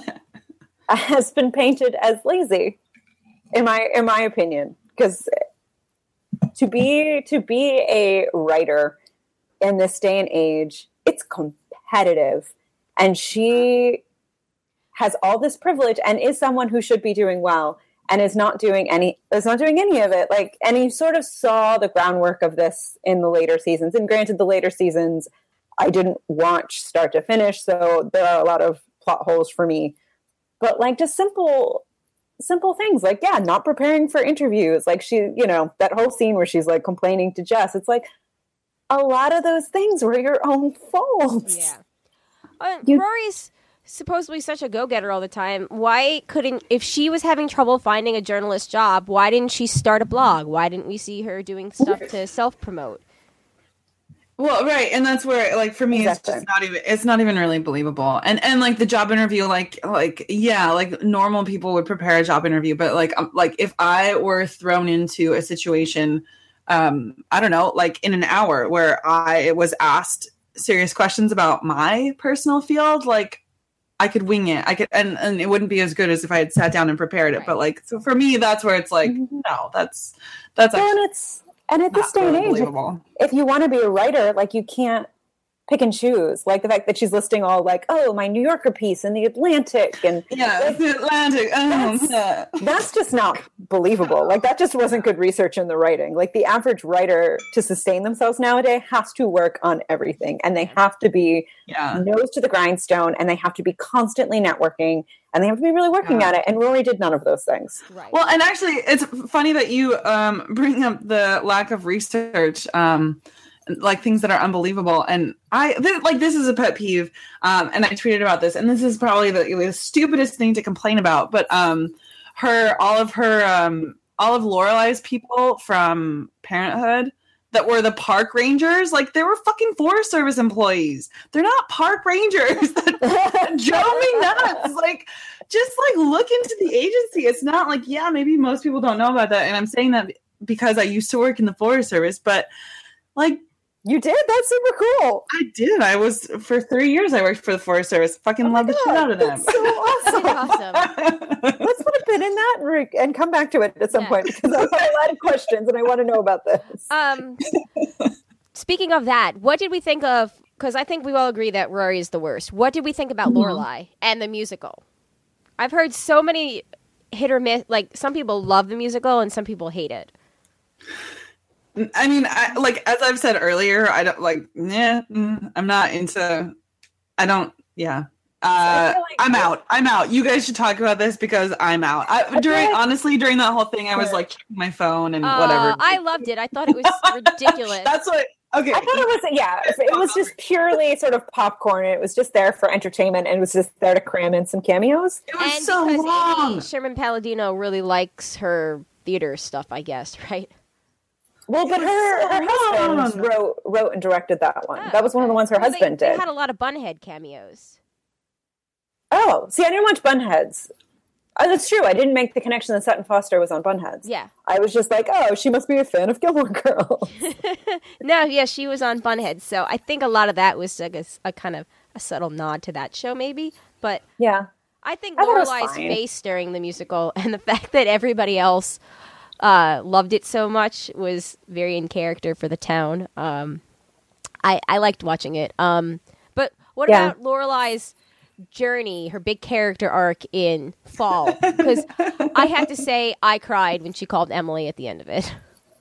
has been painted as lazy, in my in my opinion. Because to be to be a writer in this day and age, it's competitive, and she has all this privilege and is someone who should be doing well and is not doing any is not doing any of it. Like, and you sort of saw the groundwork of this in the later seasons. And granted, the later seasons I didn't watch start to finish, so there are a lot of plot holes for me. But like just simple simple things like, yeah, not preparing for interviews. Like she, you know, that whole scene where she's like complaining to Jess, it's like a lot of those things were your own fault. Yeah. Uh, You- Rory's supposedly such a go-getter all the time. Why couldn't, if she was having trouble finding a journalist job, why didn't she start a blog? Why didn't we see her doing stuff to self-promote? Well, right, and that's where, like, for me, Exactly. it's just not even it's not even really believable. And and like the job interview, like like yeah, like normal people would prepare a job interview, but like um, like if I were thrown into a situation, um, I don't know, like in an hour where I was asked serious questions about my personal field, like I could wing it. I could, and and it wouldn't be as good as if I had sat down and prepared it. Right. But like, so for me, that's where it's like, no, that's that's Well, actually and it's and at this not day and really age, if, believable. if you want to be a writer, like you can't pick and choose. Like the fact that she's listing all like, oh, my New Yorker piece in the Atlantic, and Yeah, like, the Atlantic. Oh, That's- yeah. that's just not believable. Like that just wasn't good research in the writing. Like the average writer to sustain themselves nowadays has to work on everything, and they have to be Yeah. nose to the grindstone, and they have to be constantly networking, and they have to be really working Yeah. at it. And Rory did none of those things. Right. Well, and actually, it's funny that you um, bring up the lack of research, um, like things that are unbelievable. And I th- like this is a pet peeve, um, and I tweeted about this. And this is probably the, the stupidest thing to complain about. But um, her, all of her, um, all of Lorelai's people from Parenthood that were the park rangers, like they were fucking Forest Service employees. They're not park rangers. That drove me nuts. Like, just like look into the agency. It's not like, yeah, maybe most people don't know about that. And I'm saying that because I used to work in the Forest Service, but like You did? That's super cool. I did. I was for three years. I worked for the Forest Service. Fucking Oh my love the shit God, out of them. that's so awesome. awesome. Let's put a pin in that and, and come back to it at some Yeah. point because I've got a lot of questions and I want to know about this. Um, speaking of that, what did we think of? Because I think we all agree that Rory is the worst. What did we think about Lorelai and the musical? I've heard so many hit or miss. Like some people love the musical and some people hate it. I mean, I, like as I've said earlier, I don't like. Yeah, mm, I'm not into. I don't. Yeah. I Uh, feel like- I'm out. I'm out. You guys should talk about this because I'm out. I, feel during like- honestly during that whole thing, I was Sure. like checking my phone and Uh, whatever. I loved it. I thought it was ridiculous. That's what. Okay. I thought it was, yeah, it was just purely sort of popcorn. It was just there for entertainment and it was just there to cram in some cameos. It was and so because long. Amy Sherman Palladino really likes her theater stuff, I guess, right? Well, but was her, so her husband long. wrote, wrote and directed that one. Oh, That was one of the ones her Well, husband they, did. They had a lot of Bunhead cameos. Oh, see, I didn't watch Bunheads. Oh, that's true. I didn't make the connection that Sutton Foster was on Bunheads. Yeah. I was just like, oh, she must be a fan of Gilmore Girls. No, yeah, she was on Bunhead. So I think a lot of that was like a, a kind of a subtle nod to that show, maybe. But Yeah. I think I thought it was Lorelai's fine. face during the musical and the fact that everybody else uh, loved it so much was very in character for the town. Um, I, I liked watching it. Um, but what Yeah. about Lorelai's journey, her big character arc in Fall? Because I have to say I cried when she called Emily at the end of it.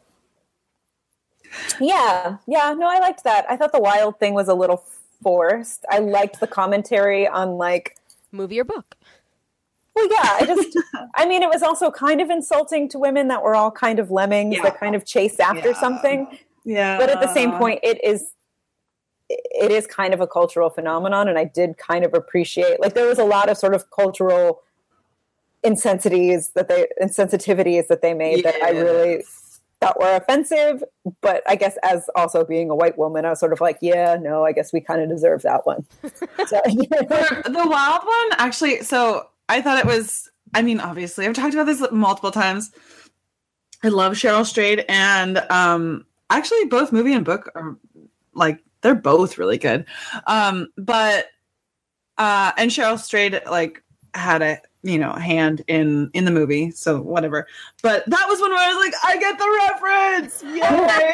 Yeah. Yeah. No, I liked that. I thought the wild thing was a little forced. I liked the commentary on like, Movie or book? well, yeah, I just, I mean, it was also kind of insulting to women that were all kind of lemmings Yeah. that kind of chase after Yeah. something. Yeah. But at the same point, it is, it is kind of a cultural phenomenon. And I did kind of appreciate, like, there was a lot of sort of cultural insensities that they, insensitivities that they made that I really thought were offensive. But I guess as also being a white woman, I was sort of like, yeah, no, I guess we kind of deserve that one. So, For the wild one, actually, so I thought it was, I mean, obviously, I've talked about this multiple times. I love Cheryl Strayed, and um, actually, both movie and book are like, they're both really good. Um, but, uh, and Cheryl Strayed, like, had a, you know, hand in in the movie, so whatever. But that was one where I was like, I get the reference! Yay!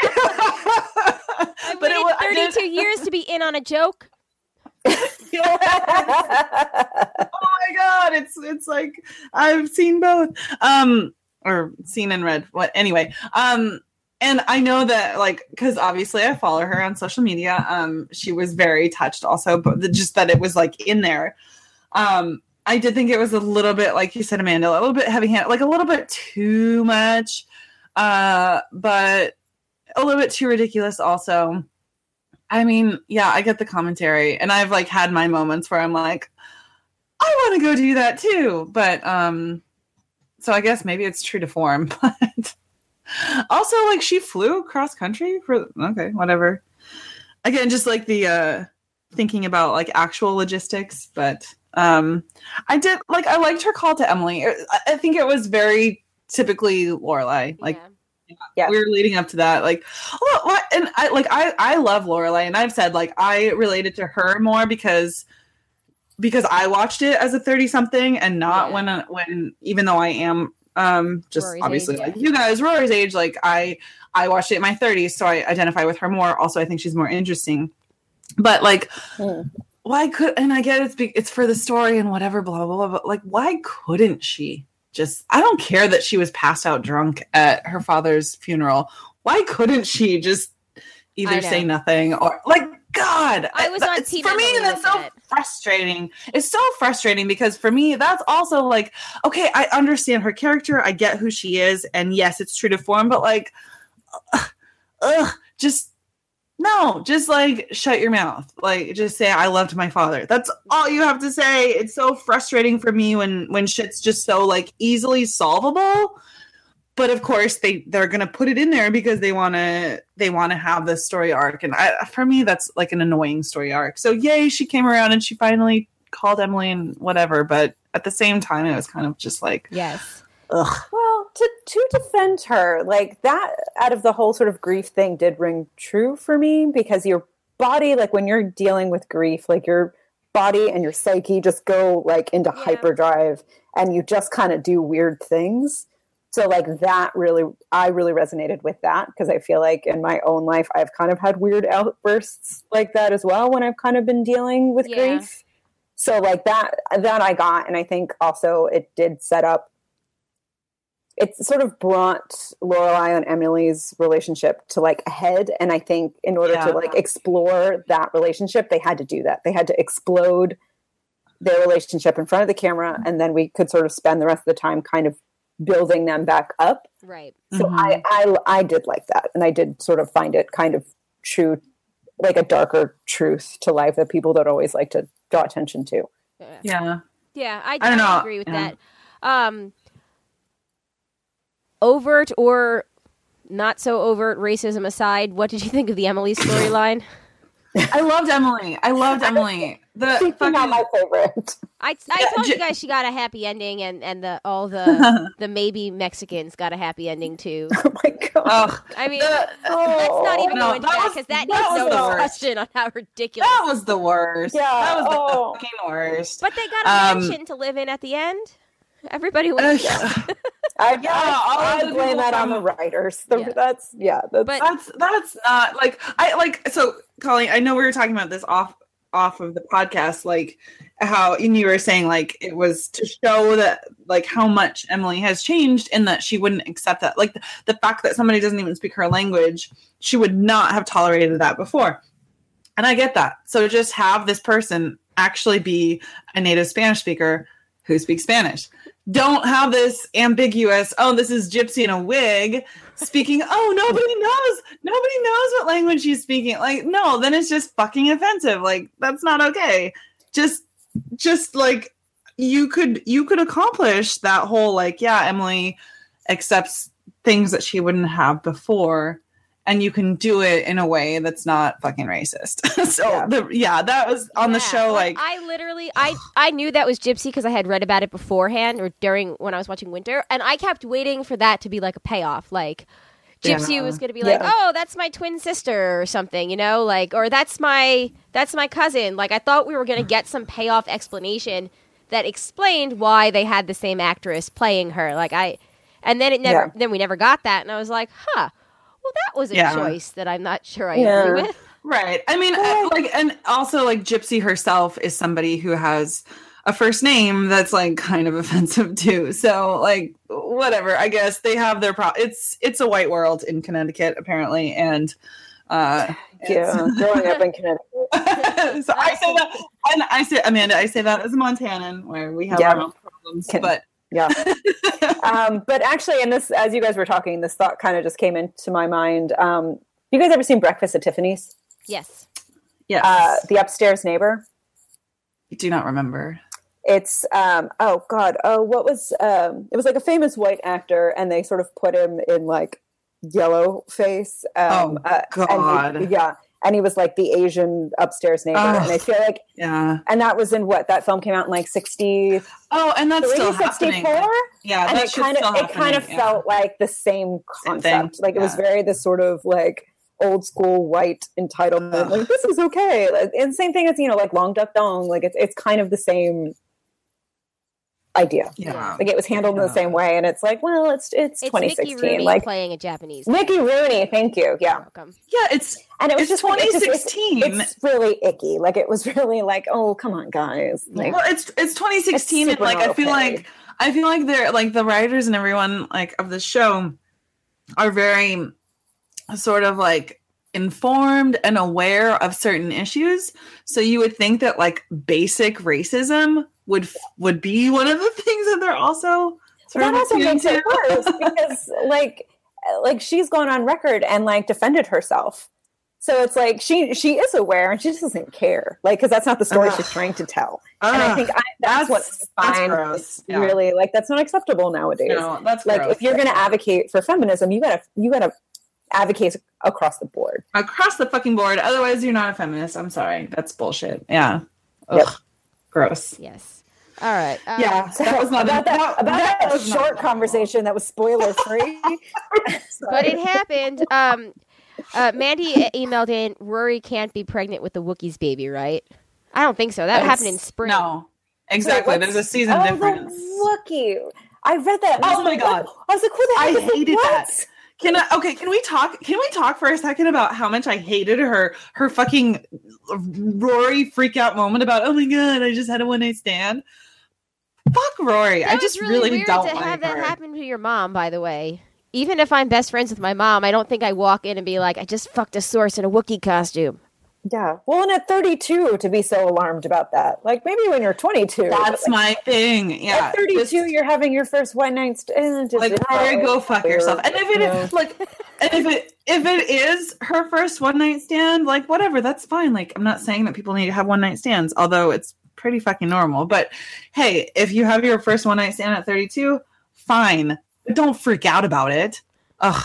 I But it waited wa- I did- thirty-two years to be in on a joke. Yes! Oh my god, it's it's like I've seen both. Um or seen and read. What anyway. Um and I know that like cuz obviously I follow her on social media. Um she was very touched also, but the, just that it was like in there. Um I did think it was a little bit like you said, Amanda, a little bit heavy-handed, like a little bit too much. Uh but a little bit too ridiculous also. I mean, yeah, I get the commentary, and I've like had my moments where I'm like, I want to go do that too. But um, so I guess maybe it's true to form. But also, like, she flew cross country for okay, whatever. again, just like the uh, thinking about like actual logistics, but um, I did like I liked her call to Emily. I, I think it was very typically Lorelai. Like Yeah. Yeah. we were leading up to that. Like, oh, what? And I like I I love Lorelai, and I've said like I related to her more because because I watched it as a thirty something and not Yeah. when when even though I am um just Rory's obviously age, like yeah. you guys Rory's age, like I I watched it in my thirties, so I identify with her more. Also, I think she's more interesting. But like Mm. why could and I get it's be, it's for the story and whatever blah blah blah, but like why couldn't she just I don't care that she was passed out drunk at her father's funeral. Why couldn't she just I either know. say nothing or like God, I was on it's- Team for me Emily that's with so it. frustrating. It's so frustrating because for me that's also like okay, I understand her character, I get who she is, and yes, it's true to form, but like ugh, ugh, just no, just like shut your mouth. Like just say I loved my father. That's all you have to say. It's so frustrating for me when when shit's just so like easily solvable. But of course they they're going to put it in there because they want to they want to have this story arc, and I, for me that's like an annoying story arc. So yay, she came around and she finally called Emily and whatever, but at the same time it was kind of just like Yes. ugh. Well, to to defend her, like that out of the whole sort of grief thing did ring true for me because your body, like when you're dealing with grief, like your body and your psyche just go like into Yeah. hyperdrive and you just kind of do weird things. So like that really, I really resonated with that because I feel like in my own life, I've kind of had weird outbursts like that as well when I've kind of been dealing with Yeah. grief. So like that, that I got. And I think also it did set up, it sort of brought Lorelai and Emily's relationship to like a head. And I think in order Yeah. to like explore that relationship, they had to do that. They had to explode their relationship in front of the camera. And then we could sort of spend the rest of the time kind of building them back up. Right. So Mhm. I, I, I did like that. And I did sort of find it kind of true, like a darker truth to life that people don't always like to draw attention to. Yeah. Yeah. Yeah, I, I don't I know. agree with Yeah. that. Um, overt or not so overt racism aside, what did you think of the Emily storyline? I loved Emily. I loved Emily. The She's fucking not my favorite. I, I Yeah, told J- you guys she got a happy ending, and, and the all the the maybe Mexicans got a happy ending too. Oh my God. ugh. I mean, The- let's not even No, go into that that was- because that, that needs was no the worst. discussion on how ridiculous. That was the worst. Yeah, That was the oh. fucking worst. But they got a Um, mansion to live in at the end. Everybody was. Ugh. I, Yeah, I, all I of the blame people that on from- the writers. The, Yeah. That's yeah. That's, But- that's that's not like I like so Colleen, I know we were talking about this off off of the podcast, like how and you were saying like it was to show that like how much Emily has changed and that she wouldn't accept that. Like the, the fact that somebody doesn't even speak her language, she would not have tolerated that before. And I get that. So just have this person actually be a native Spanish speaker who speaks Spanish. Don't have this ambiguous, oh, this is Gypsy in a wig speaking, oh, nobody knows. Nobody knows what language she's speaking. Like, no, then it's just fucking offensive. Like, that's not okay. Just, just like you could, you could accomplish that whole, like, yeah, Emily accepts things that she wouldn't have before. And you can do it in a way that's not fucking racist. so Yeah. the yeah, that was on the Yeah, show. Like, I literally, I I knew that was Gypsy because I had read about it beforehand or during when I was watching Winter, and I kept waiting for that to be like a payoff, like Gypsy Yeah. was going to be like, Yeah. oh, that's my twin sister or something, you know, like, or that's my that's my cousin. Like, I thought we were going to get some payoff explanation that explained why they had the same actress playing her. Like, I, and then it never, Yeah. then we never got that, and I was like, huh. Well, that was a Yeah. choice that I'm not sure I Yeah. agree with. right. I mean, uh, like, and also like Gypsy herself is somebody who has a first name that's like kind of offensive too. So like, whatever. I guess they have their pro. It's it's a white world in Connecticut apparently, and uh, yeah. Growing up in Connecticut. so I say that, and I say Amanda, I say that as a Montanan where we have Yeah. our own problems, Can- but Yeah. um, but actually, and this, as you guys were talking, this thought kind of just came into my mind. Um, you guys ever seen Breakfast at Tiffany's? Yes. yes, Uh, the upstairs neighbor. I do not remember. It's um, oh god, oh what was um, it was like a famous white actor, and they sort of put him in like yellow face. Um, Oh, uh, and God. he- yeah, and he was like the Asian upstairs neighbor. Oh, and I feel like, yeah. and that was in what that film came out in like sixty. Oh, and that's still happening. sixty-four. Yeah, and that it kind of it kind of yeah. felt like the same concept. Same like it yeah. was very this sort of like old school white entitlement. Ugh. Like this is okay. Like, and same thing as you know like Long Duck Dong. Like it's it's kind of the same idea. Yeah. Like it was handled in the same way, and it's like, well, it's it's, It's twenty Mickey sixteen. Rooney Like playing a Japanese. Mickey Rooney, thank you. Yeah, Welcome. Yeah, it's and it was It's just like, it's just- twenty sixteen. It's, it's really icky. Like it was really like, oh, come on, guys. Like, well, it's it's twenty sixteen, It's and like super I feel okay. like I feel like they're like the writers and everyone like of the show are very sort of like informed and aware of certain issues. So you would think that like basic racism would would be one of the things that they're also sort that of also attuned makes it to. worse because like like she's gone on record and like defended herself. So it's like she she is aware and she just doesn't care. Like because that's not the story Ugh. she's trying to tell. and I Ugh, think I, that's, that's- what I that's find gross. is Yeah. really like that's not acceptable nowadays. No, that's like gross. if you're going to advocate for feminism, you gotta you gotta advocate across the board. Across the fucking board. Otherwise, you're not a feminist. I'm sorry. That's bullshit. Yeah. Ugh. Yep. Gross. Yes. All right. Um, Yeah. So That was not about a- that, that- about that that, was not short a- conversation that was spoiler free. But it happened. Um, uh, Mandy e- emailed in, Rory can't be pregnant with the Wookiees baby, right? I don't think so. That That's- happened in spring. No. Exactly. There's a season oh, difference. The Wookiee. I read that. I Oh was my like, God. what? I was like, who the heck I is this? hated What? that. Can I, okay, can we talk can we talk for a second about how much I hated her her fucking Rory freak out moment about, oh my god, I just had a one night stand? Fuck Rory. That I was just really, really, weird don't to like have that her. happen to your mom, by the way. Even if I'm best friends with my mom, I don't think I walk in and be like, I just fucked a source in a Wookiee costume. Yeah. Well, and at thirty-two, to be so alarmed about that. Like maybe when you're twenty-two. That's but, like, my thing. Yeah. At thirty-two, just- you're having your first one night stand. Just, like it's Rory, probably go fuck weird, yourself. And if it you know? is like and if it if it is her first one night stand, like whatever, that's fine. Like I'm not saying that people need to have one night stands, although it's pretty fucking normal. But hey, if you have your first one night stand at thirty-two, fine. But don't freak out about it. Ugh.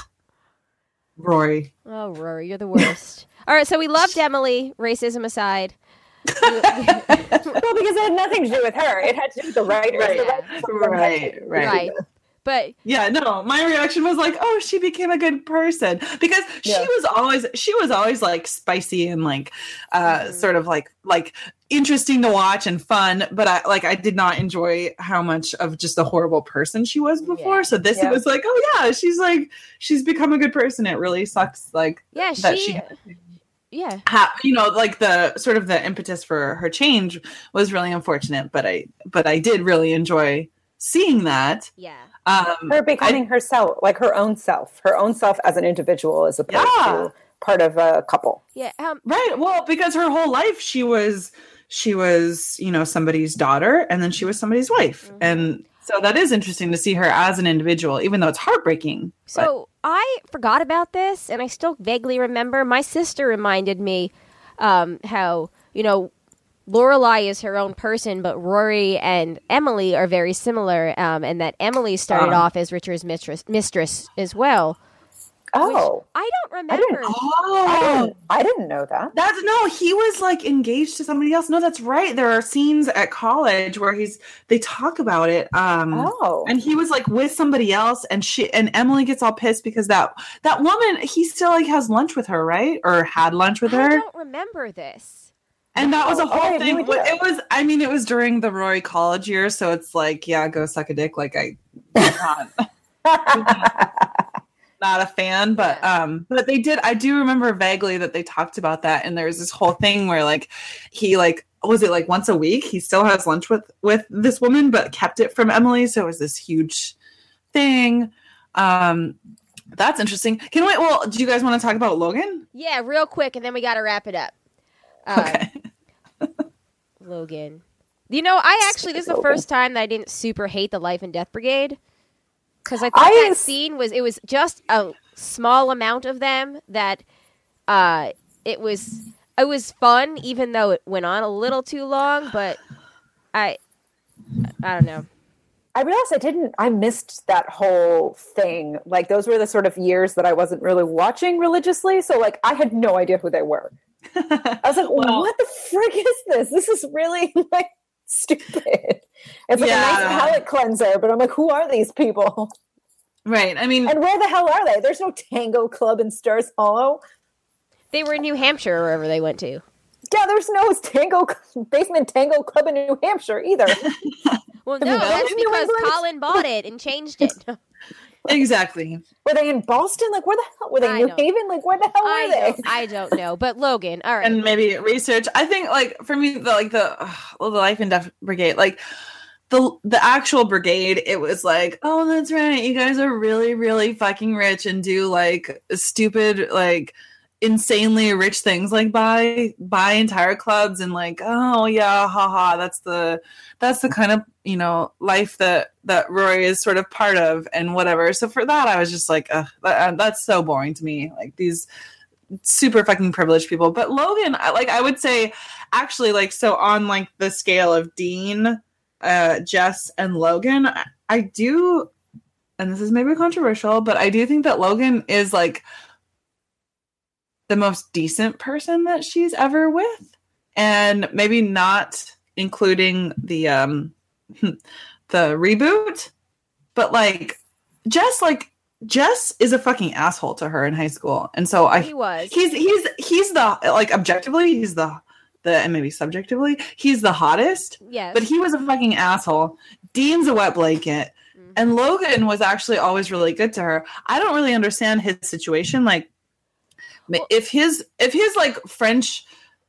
Rory. Oh, Rory, you're the worst. All right, so we loved Emily, racism aside. Well, because it had nothing to do with her. It had to do with the writers. Right. The writers were Right, right. Right. But Yeah, no, my reaction was like, oh, she became a good person because Yeah. she was always she was always like spicy and like uh Mhm. sort of like like interesting to watch and fun, but I like I did not enjoy how much of just a horrible person she was before. Yeah. So this Yeah. was like, oh yeah, she's like she's become a good person. It really sucks like yeah, that she, she yeah. ha- you know, like the sort of the impetus for her change was really unfortunate, but I but I did really enjoy seeing that. Yeah. Um Her becoming herself, like her own self, her own self as an individual, as opposed Yeah. to part of a couple. Yeah. Um, Right. Well, because her whole life she was she was, you know, somebody's daughter and then she was somebody's wife. Mhm. And so that is interesting to see her as an individual, even though it's heartbreaking. But- So I forgot about this, and I still vaguely remember. My sister reminded me um, how, you know, Lorelai is her own person, but Rory and Emily are very similar, um, and that Emily started Uh. off as Richard's mistress, mistress as well. Oh, I don't I didn't- remember. I oh, didn't, I didn't know that. that's no, he was like engaged to somebody else. No, that's right. There are scenes at college where he's they talk about it. Um Oh, and he was like with somebody else and she and Emily gets all pissed because that that woman, he still like has lunch with her, right? Or had lunch with I her. don't remember this. And that was a Oh, I whole had no thing. idea. It was, I mean, it was during the Rory college years, so it's like, yeah, go suck a dick. Like I, not, not a fan, but um, but they did. I do remember vaguely that they talked about that, and there was this whole thing where like he like was it like once a week he still has lunch with with this woman, but kept it from Emily, so it was this huge thing. Um, that's interesting. Can we? Well, do you guys want to talk about Logan? Yeah, real quick, and then we got to wrap it up. Uh, Okay. Logan. You know, I actually, this is the first time that I didn't super hate the Life and Death Brigade. Because I thought I that s- scene was, it was just a small amount of them that uh, it was, it was fun, even though it went on a little too long, but I, I don't know. I realized I didn't, I missed that whole thing. Like, those were the sort of years that I wasn't really watching religiously. So, like, I had no idea who they were. I was like, Well- what the frick is this? This is really, like, stupid. It's like Yeah. a nice palate cleanser, but I'm like, who are these people? Right. I mean, And where the hell are they? There's no tango club in Stars Hollow. They were in New Hampshire or wherever they went to. Yeah, there's no tango basement tango club in New Hampshire either. Well, Have no, you been that's to New because England? Colin bought it and changed it. exactly. Were they in Boston? Like, where the hell were they? I In New don't- Haven? Like, where the hell were I they? don't, I don't know. But Logan, all right. And maybe research. I think, like, for me, the like the uh, the Life and Death Brigade, like the the actual brigade, it was like, oh, that's right, you guys are really, really fucking rich and do like stupid, like insanely rich things, like buy buy entire clubs and like, oh yeah, haha, that's the that's the kind of, you know, life that that Rory is sort of part of and whatever. So for that, I was just like, ugh, that, that's so boring to me. Like these super fucking privileged people. But Logan, I, like I would say, actually, like, so on like the scale of Dean, uh, Jess, and Logan, I, I do, and this is maybe controversial, but I do think that Logan is like the most decent person that she's ever with, and maybe not including the um the reboot, but like Jess, like Jess is a fucking asshole to her in high school, and so I He was. he's he's he's the like objectively he's the the and maybe subjectively he's the hottest, Yes. but he was a fucking asshole. Dean's a wet blanket. Mhm. And Logan was actually always really good to her. I don't really understand his situation. Like, Well- if his if his like French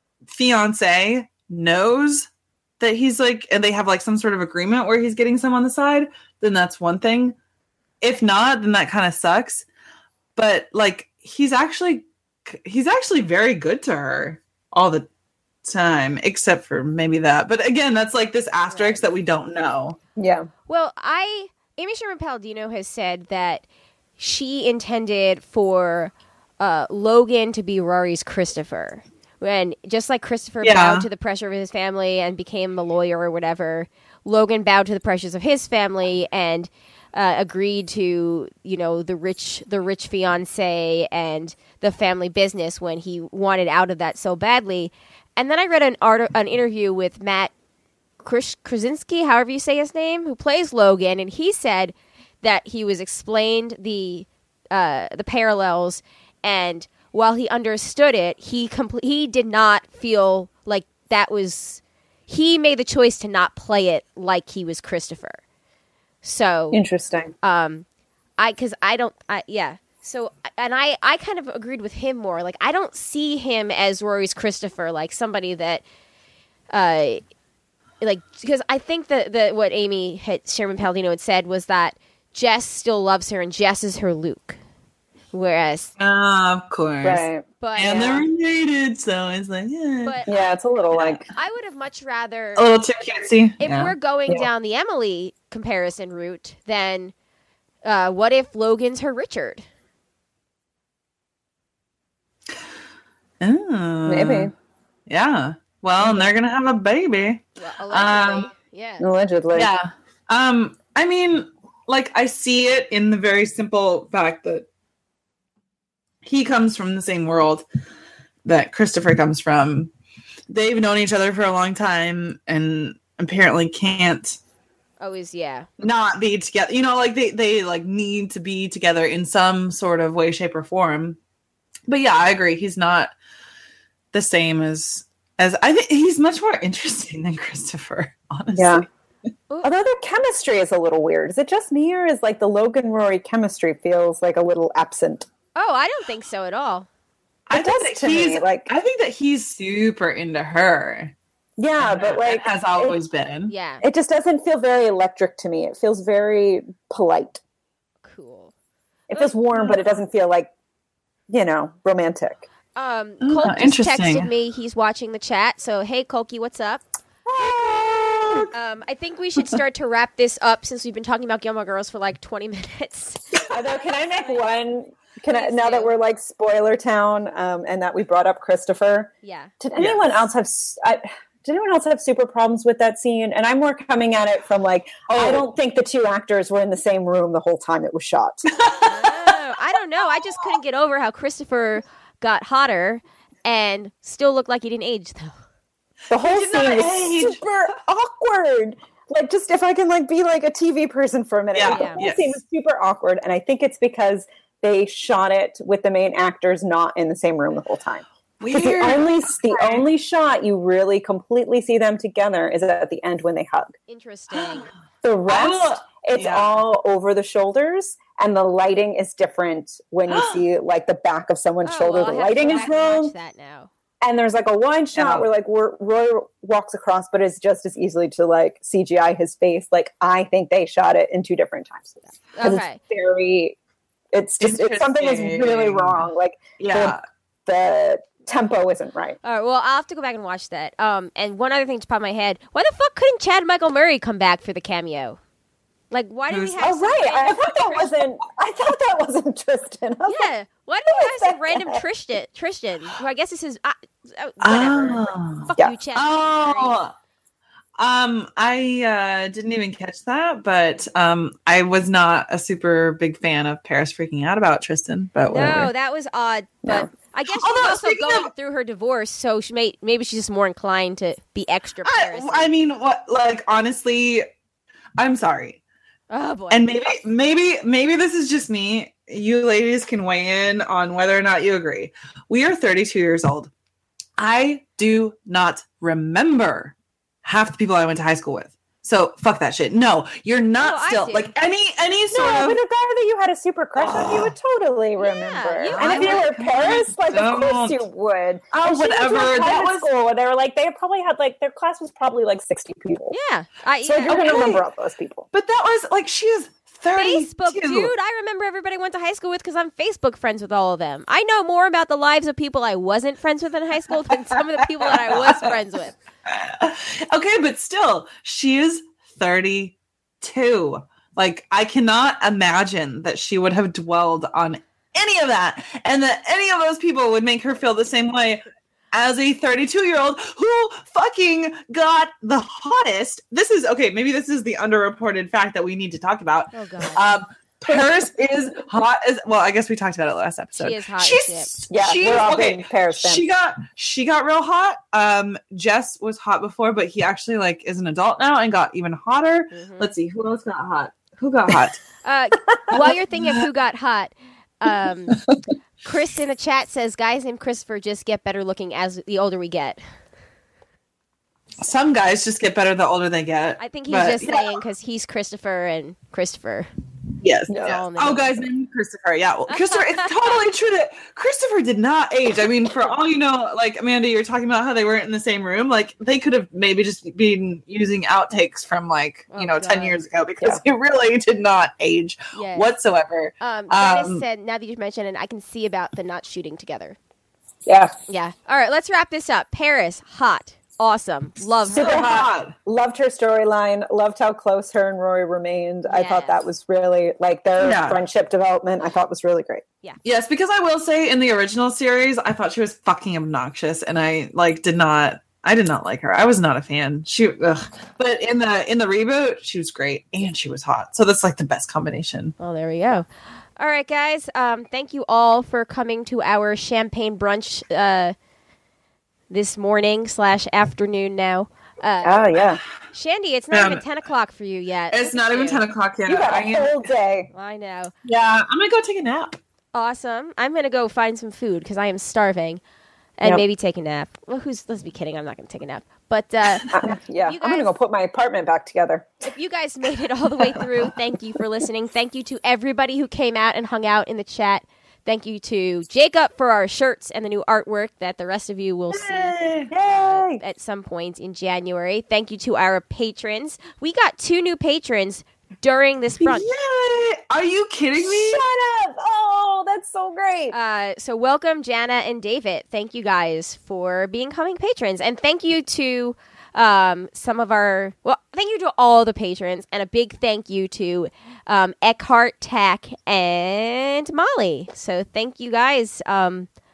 fiance knows that he's like, and they have like some sort of agreement where he's getting some on the side, then that's one thing. If not, then that kind of sucks. But like, he's actually he's actually very good to her all the time, except for maybe that. But again, that's like this asterisk that we don't know. Yeah. Well, I Amy Sherman Palladino has said that she intended for uh, Logan to be Rory's Christopher. When just like Christopher Yeah. bowed to the pressure of his family and became a lawyer or whatever, Logan bowed to the pressures of his family and uh, agreed to, you know, the rich the rich fiance and the family business when he wanted out of that so badly. And then I read an art- an interview with Matt Kris- Krasinski, however you say his name, who plays Logan, and he said that he was explained the uh, the parallels, and while he understood it, he compl- he did not feel like that was. He made the choice to not play it like he was Christopher. So Interesting. um, I because I don't, I, yeah. So and I, I kind of agreed with him more. Like I don't see him as Rory's Christopher, like somebody that, uh, like because I think that that what Amy had, Sherman Palladino had said was that Jess still loves her and Jess is her Luke, whereas Uh, of course. Right. but And uh, they're related, so it's like, yeah. but Yeah, it's a little like I would have much rather a little too cutesy. if Yeah. we're going Yeah. down the Emily comparison route, then uh, what if Logan's her Richard? Oh. maybe Yeah. Well, and they're gonna have a baby. Well, allegedly, Um, yeah. allegedly. Yeah. Um, I mean, like I see it in the very simple fact that he comes from the same world that Christopher comes from. They've known each other for a long time and apparently can't Always, yeah. not be together. You know, like they, they like need to be together in some sort of way, shape, or form. But yeah, I agree. He's not the same as as I think he's much more interesting than Christopher, honestly. Yeah. Although their chemistry is a little weird. Is it just me, or is like the Logan Rory chemistry feels like a little absent? Oh, I don't think so at all. I It think does that to me, he's like- I think that he's super into her. Yeah, And but like has always been. Yeah, it just doesn't feel very electric to me. It feels very polite. cool. It feels warm, but it doesn't feel like, you know, romantic. Um, Oh, Colt just interesting. texted me. He's watching the chat. So, hey, Kolky, what's up? Um, I think we should start to wrap this up since we've been talking about Gilmore Girls for like twenty minutes. Although, can I make one? Can I, Please now do. that we're like spoiler town, um, and that we brought up Christopher, Yeah. did anyone Yes. else have? s- I, did anyone else have super problems with that scene? And I'm more coming at it from like, Oh. I don't think the two actors were in the same room the whole time it was shot. Oh, I don't know. I just couldn't get over how Christopher got hotter and still looked like he didn't age, though. The whole did not scene was age. super awkward. Like, just if I can like be like a T V person for a minute, Yeah, like, the yeah. whole yes. scene was super awkward, and I think it's because they shot it with the main actors not in the same room the whole time. Because the Weird. only the only shot you really completely see them together is at the end when they hug. Interesting. The rest, Oh, it's yeah. all over the shoulders, and the lighting is different when you see like the back of someone's Oh, shoulder. well, the I'll have to lighting go is back and wrong, watch that now. and there's like a wide shot Yeah. where like Ro- Roy walks across, but it's just as easily to like C G I his face. Like I think they shot it in two different times. 'Cause Okay. it's very. It's just it's something that's really Interesting. wrong. Like Yeah. the tempo isn't right. All right, well, I'll have to go back and watch that. Um, and one other thing to pop in my head: why the fuck couldn't Chad Michael Murray come back for the cameo? Like, why did he Who's- have? Oh right, some I random thought that Tristan- wasn't. I thought that wasn't Tristan. I was like, Yeah, why did he have some random Tristan? Tristan, who I guess this is uh, uh, whatever. Oh. Fuck Yeah. you, Chad. Michael Murray. Oh. Um, I uh, didn't even catch that, but um, I was not a super big fan of Paris freaking out about Tristan. But whatever. No, that was odd. But No. I guess she's Although, also speaking going of- through her divorce, so she may maybe she's just more inclined to be extra Paris. I, I mean, what? Like, honestly, I'm sorry, oh boy. and maybe, maybe, maybe this is just me. You ladies can weigh in on whether or not you agree. We are thirty-two years old. I do not remember half the people I went to high school with. So fuck that shit. No, you're not No, I still do. like any any sort no, of. but a guy that you had a super crush on, you would totally remember. you- and I if you would- were Paris, like of course Don't. you would. Oh, And she went to a whatever. That private was- school. And they were like, they probably had like their class was probably like sixty people. yeah, I, So yeah. you're gonna okay. remember all those people. But that was like she is thirty-two. Facebook, dude. I remember everybody I went to high school with because I'm Facebook friends with all of them. I know more about the lives of people I wasn't friends with in high school than some of the people that I was friends with. Okay, but still, she is thirty-two. Like, I cannot imagine that she would have dwelled on any of that and that any of those people would make her feel the same way as a thirty-two year old who fucking got the hottest. This is okay, maybe this is the underreported fact that we need to talk about. Oh god. Um, Paris is hot as well. I guess we talked about it last episode. She is hot as She's, Yeah, she's we're all okay. big Paris fans. She got she got real hot. Um, Jess was hot before, but he actually like is an adult now and got even hotter. Mhm. Let's see who else got hot. Who got hot? Uh, while you're thinking of who got hot, um, Chris in the chat says, "Guys named Christopher just get better looking as the older we get." Some guys just get better the older they get. I think he's but, just yeah. saying because he's Christopher and Christopher. Yes. Yeah. yes. All in the Oh, name. guys named Christopher. Yeah. Well, Christopher, it's totally true that Christopher did not age. I mean, for all you know, like Amanda, you're talking about how they weren't in the same room. Like they could have maybe just been using outtakes from like, you Oh, know, ten God. years ago because he really did not age Yes. whatsoever. Um, Dennis Um, said, "Now that you mentioned it, I can see about the not shooting together." Yeah. Yeah. All right, let's wrap this up. Paris, hot, awesome, love her. Super hot. Loved her storyline. Loved how close her and Rory remained. I thought Yes. that was really like their Yeah. friendship development. I thought was really great. Yes, because I will say in the original series, I thought she was fucking obnoxious, and I like did not. I did not like her. I was not a fan. She, ugh. But in the in the reboot, she was great and she was hot. So that's like the best combination. Well, there we go. All right, guys. Um, thank you all for coming to our champagne brunch uh, this morning slash afternoon now. Uh, Oh yeah, Shandy, it's not Um, even ten o'clock for you yet. It's Look not at even you. ten o'clock yet. you got I a am- whole day. I know. yeah, I'm gonna go take a nap. Awesome. I'm gonna go find some food because I am starving, and Yep. maybe take a nap. Well, who's? Let's be kidding. I'm not gonna take a nap. But uh, Uh, yeah, You I'm gonna guys- go put my apartment back together. if you guys made it all the way through, thank you for listening. Thank you to everybody who came out and hung out in the chat. Thank you to Jacob for our shirts and the new artwork that the rest of you will see Yay! at some point in January. Thank you to our patrons. We got two new patrons during this brunch. Yay! Are you kidding me? Shut up! Oh, that's so great. Uh, so welcome, Jana and David. Thank you guys for becoming patrons, and thank you to um, some of our. Well, thank you to all the patrons, and a big thank you to um, Eckhart, Tack, and Molly. So thank you guys um,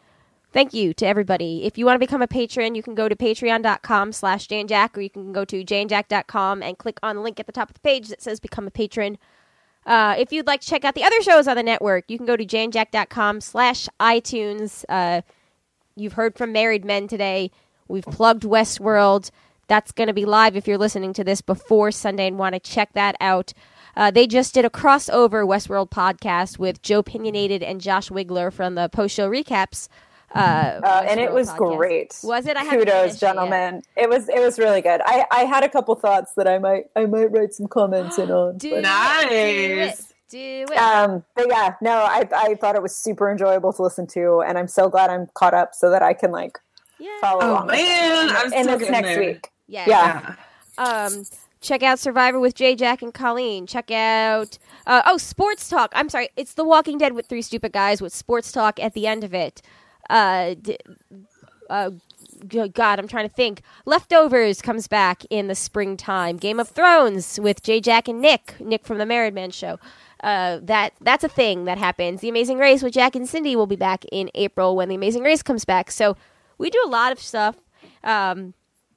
Thank you to everybody. If you want to become a patron, you can go to patreon.com slash janejack, or you can go to janejack dot com and click on the link at the top of the page that says become a patron. Uh, if you'd like to check out the other shows on the network, you can go to janejack.com slash iTunes. Uh, you've heard from Married Men today. We've plugged Westworld. That's going to be live if you're listening to this before Sunday and want to check that out. Uh, they just did a crossover Westworld podcast with Joe Pinionated and Josh Wigler from the post-show recaps. Uh, Uh, and it Westworld was podcast. great. Was it? I haven't finished Kudos, it yet. gentlemen. It was it was really good. I, I had a couple thoughts that I might I might write some comments in on. Do but- it. Nice. Do it. Do it. Um, but yeah, no, I I thought it was super enjoyable to listen to, and I'm so glad I'm caught up so that I can like yeah. follow Oh along. with it. man, I'm And still it's getting next there. week. Yeah. Yeah. Yeah. Um, check out Survivor with Jay, Jack, and Colleen. Check out uh, oh Sports Talk. I'm sorry, it's The Walking Dead with three stupid guys with Sports Talk at the end of it. Uh, d- uh, g- God, I'm trying to think. Leftovers comes back in the springtime. Game of Thrones with Jay, Jack, and Nick. Nick from the Married Man Show. Uh, that that's a thing that happens. The Amazing Race with Jack and Cindy will be back in April when The Amazing Race comes back. So we do a lot of stuff. Um,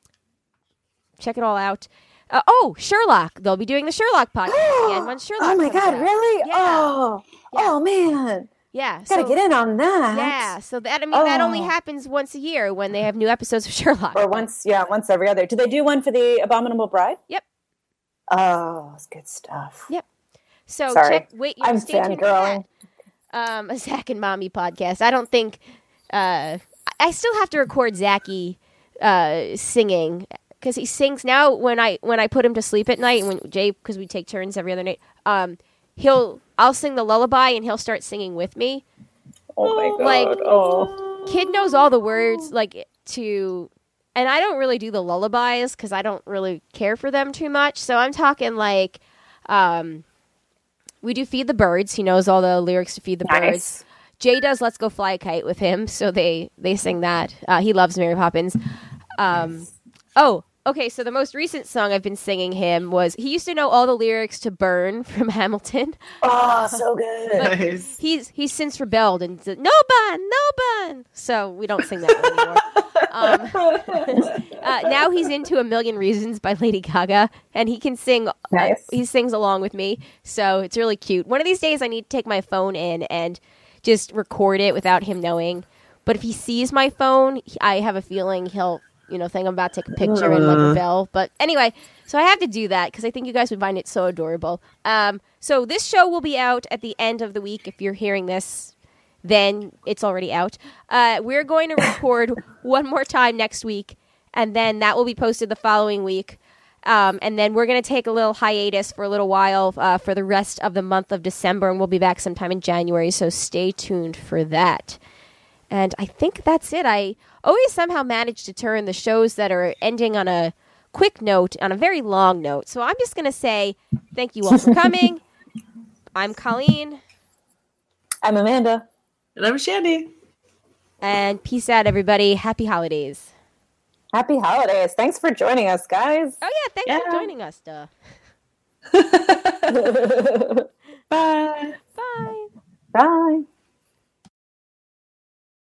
check it all out. Uh, oh, Sherlock. They'll be doing the Sherlock podcast again when Sherlock Oh my comes god, out. really? Yeah. Oh, Yeah. oh man, Yeah. gotta so- get in on that. Yeah, so that I mean that only Oh. happens once a year when they have new episodes of Sherlock. Or once, yeah, once every other. Do they do one for the Abominable Bride? Yep. Oh, it's good stuff. Yep. So Sorry. check. Wait, you I'm stay tuned for fangirling. that. Um, a Zach and Mommy podcast. I don't think. Uh, I- I still have to record Zachy uh, singing because he sings now. When I when I put him to sleep at night, when Jay, because we take turns every other night. Um, he'll I'll sing the lullaby and he'll start singing with me. Oh my god. Like- oh. Kid knows all the words like to, and I don't really do the lullabies because I don't really care for them too much. So I'm talking like, um, we do Feed the Birds. He knows all the lyrics to Feed the Birds. Nice. Jay does Let's Go Fly a Kite with him, so they they sing that. Uh, he loves Mary Poppins. Um, oh, okay. So the most recent song I've been singing him was he used to know all the lyrics to Burn from Hamilton. Oh, so good. Nice. He's he's since rebelled and said, no bun, no bun. So we don't sing that one anymore. um, uh, now he's into A Million Reasons by Lady Gaga, and he can sing. Nice. He sings along with me, so it's really cute. One of these days, I need to take my phone in and just record it without him knowing. But if he sees my phone, he- I have a feeling he'll, you know, think I'm about to take a picture and like rebel. But anyway, so I have to do that because I think you guys would find it so adorable. Um, so this show will be out at the end of the week. If you're hearing this, then it's already out. Uh, we're going to record one more time next week, and then that will be posted the following week. Um, and then we're going to take a little hiatus for a little while uh, for the rest of the month of December, and we'll be back sometime in January, so stay tuned for that. And I think that's it. I always somehow manage to turn the shows that are ending on a quick note on a very long note. So I'm just going to say thank you all for coming. I'm Colleen, I'm Amanda. And I'm Shandy. and peace out, everybody. Happy holidays. Happy holidays. Thanks for joining us, guys. Oh, yeah, thanks Yeah. for joining us, duh. Bye. Bye. Bye.